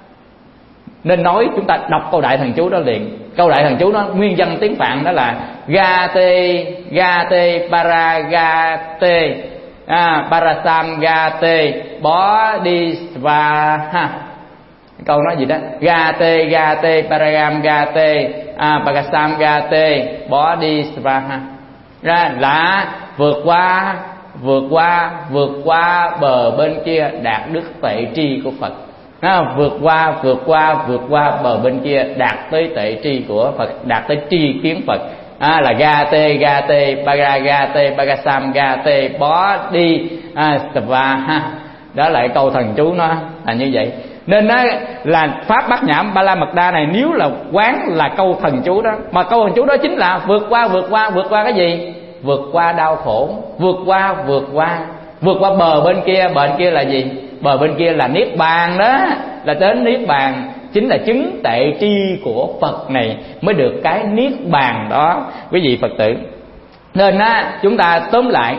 Nên nói chúng ta đọc câu đại thần chú đó liền. Câu đại thần chú nó nguyên văn tiếng Phạn đó là ga te ga te para ga te à, parasam ga te bó đi svaha. Câu nói gì đó ga te ga te paragam ga te à, parasam ga te bó đi svaha, ra là vượt qua vượt qua vượt qua bờ bên kia đạt đức tuệ tri của Phật. À, vượt qua vượt qua vượt qua bờ bên kia đạt tới tuệ tri của Phật, đạt tới tri kiến Phật. À, là ga te ga te baga ga te bagasam ga te bó đi à, svaha. Đó là cái câu thần chú nó là như vậy. Nên đó là pháp bát nhã ba la mật đa này, nếu là quán là câu thần chú đó. Mà câu thần chú đó chính là vượt qua vượt qua vượt qua cái gì? Vượt qua đau khổ, vượt qua vượt qua vượt qua bờ bên kia. Bờ bên kia là gì? Bờ bên kia là niết bàn đó, là đến niết bàn. chính là chứng tệ tri của Phật này mới được cái niết bàn đó quý vị Phật tử. Nên á, chúng ta tóm lại,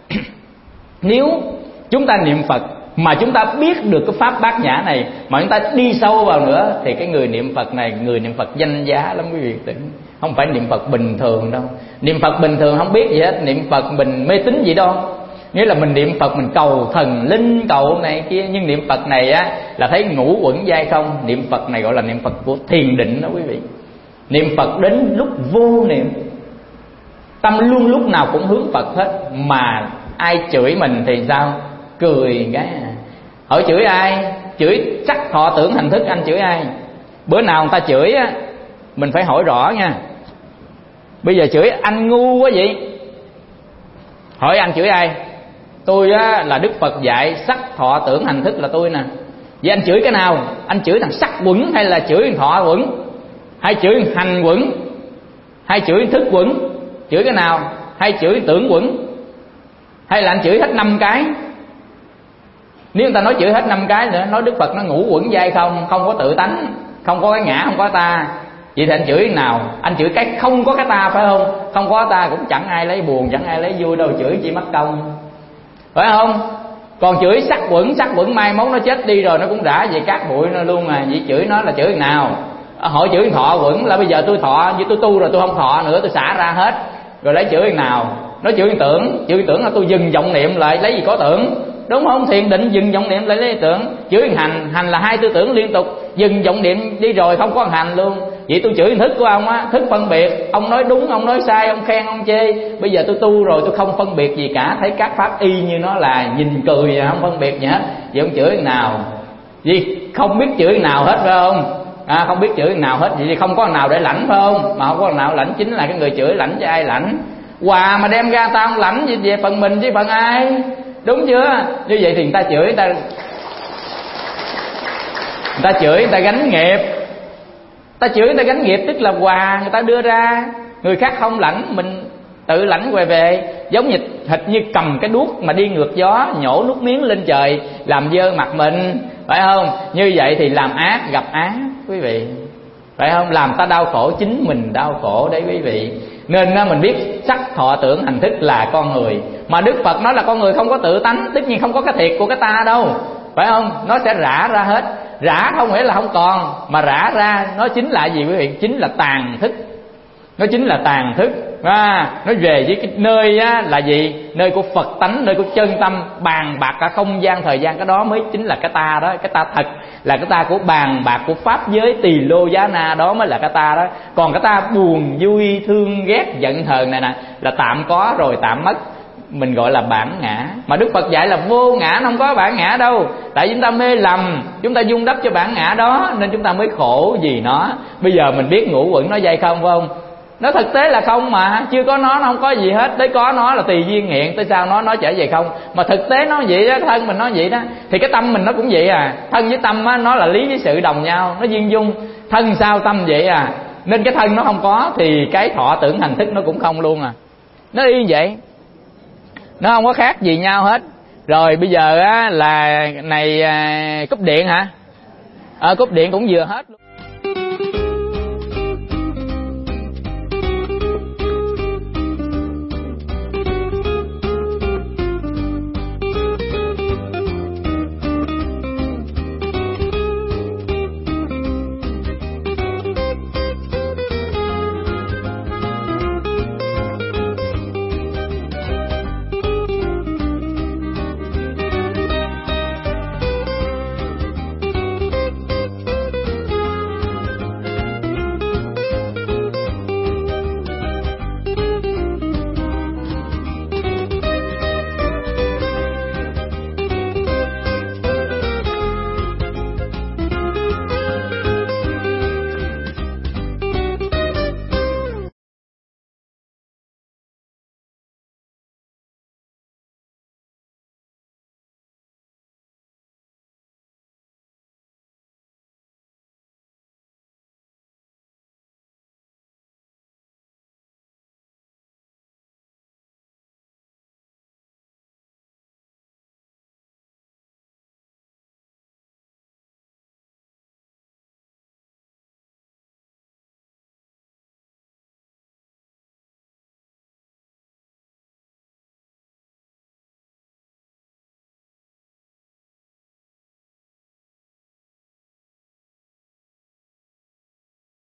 nếu chúng ta niệm Phật mà chúng ta biết được cái pháp bát nhã này, mà chúng ta đi sâu vào nữa, thì cái người niệm Phật này, người niệm Phật danh giá lắm quý vị Phật tử. Không phải niệm Phật bình thường đâu. Niệm Phật bình thường không biết gì hết, niệm Phật mình mê tín gì đâu. Nghĩa là mình niệm Phật mình cầu thần linh cầu này kia, nhưng niệm Phật này á là thấy ngũ uẩn giai không. Niệm Phật này gọi là niệm Phật của thiền định đó quý vị. Niệm Phật đến lúc vô niệm, tâm luôn lúc nào cũng hướng Phật hết. Mà ai chửi mình thì sao? Cười cái à. Hỏi chửi ai? Chửi sắc thọ tưởng hành thức, anh chửi ai? Bữa nào người ta chửi á, mình phải hỏi rõ nha. Bây giờ chửi anh ngu quá vậy, hỏi anh chửi ai? Tôi á là Đức Phật dạy sắc thọ tưởng hành thức là tôi nè. Vậy anh chửi cái nào? Anh chửi thằng sắc quẩn hay là chửi thằng thọ quẩn? Hay chửi hành quẩn? Hay chửi thức quẩn? Chửi cái nào? Hay chửi tưởng quẩn? Hay là anh chửi hết năm cái? Nếu người ta nói chửi hết năm cái nữa, nói Đức Phật nó ngũ uẩn giai không, không có tự tánh, không có cái ngã, không có ta. Vậy thì anh chửi cái nào? Anh chửi cái không có cái ta phải không? Không có ta cũng chẳng ai lấy buồn, chẳng ai lấy vui đâu, chửi chỉ mất công, phải không? Còn chửi sắc quẩn, sắc quẩn mai mốt nó chết đi rồi nó cũng đã về cát bụi nó luôn à. Vậy chửi nó là chửi cái nào? Hỏi chửi thọ quẩn là bây giờ tôi thọ, như tôi tu rồi tôi không thọ nữa, tôi xả ra hết. Rồi lấy chửi cái nào? Nói chửi tưởng, chửi tưởng là tôi dừng vọng niệm lại, lấy gì có tưởng, đúng không? Thiền định dừng vọng niệm lại lấy tưởng. Chửi hành, hành là hai tư tưởng liên tục, dừng vọng niệm đi rồi không có hành luôn. Vậy tôi chửi thức của ông á, thức phân biệt, ông nói đúng, ông nói sai, ông khen, ông chê. Bây giờ tôi tu rồi tôi không phân biệt gì cả, thấy các pháp y như nó là, nhìn cười à, không phân biệt gì hết. Vậy ông chửi cái nào? Gì? Không biết chửi cái nào hết phải không? À, không biết chửi cái nào hết, vậy thì không có nào để lãnh phải không? Mà không có nào lãnh chính là cái người chửi, lãnh cho ai lãnh? Quà mà đem ra tao không lãnh gì về phần mình chứ phần ai, đúng chưa? Như vậy thì người ta chửi, người ta người ta chửi người ta gánh nghiệp, ta chửi người ta gánh nghiệp, tức là quà người ta đưa ra, người khác không lãnh, mình tự lãnh quay về. Giống như hệt như cầm cái đuốc mà đi ngược gió, nhổ nước miếng lên trời làm dơ mặt mình, phải không? Như vậy thì làm ác gặp ác quý vị, phải không? Làm ta đau khổ, chính mình đau khổ đấy quý vị. Nên mình biết sắc thọ tưởng hành thức là con người. Mà Đức Phật nói là con người không có tự tánh, tất nhiên không có cái thiệt của cái ta đâu, phải không? Nó sẽ rã ra hết. Rã không nghĩa là không còn, mà rã ra nó chính là gì quý vị? Chính là tàn thức. Nó chính là tàn thức. À, nó về với cái nơi á, là gì? Nơi của Phật tánh, nơi của chân tâm. Bàn bạc cả không gian thời gian, cái đó mới chính là cái ta đó. Cái ta thật là cái ta của bàn bạc, của pháp giới tỳ lô giá na, đó mới là cái ta đó. Còn cái ta buồn vui thương ghét giận hờn này nè là tạm có rồi tạm mất, mình gọi là bản ngã. Mà Đức Phật dạy là vô ngã, không có bản ngã đâu. Tại vì chúng ta mê lầm, chúng ta dung đắp cho bản ngã đó, nên chúng ta mới khổ vì nó. Bây giờ mình biết ngũ uẩn nó dây không phải không? Nó thực tế là không mà, chưa có nó, nó không có gì hết. Tới có nó là tùy duyên hiện, tới sao nó nó trở về không. Mà thực tế nó vậy đó, thân mình nó vậy đó. Thì cái tâm mình nó cũng vậy à. Thân với tâm á, nó là lý với sự đồng nhau, nó duyên dung. Thân sao tâm vậy à. Nên cái thân nó không có thì cái thọ tưởng hành thức nó cũng không luôn à. Nó y vậy, nó không có khác gì nhau hết. Rồi bây giờ á là này à, cúp điện hả? À, cúp điện cũng vừa hết luôn.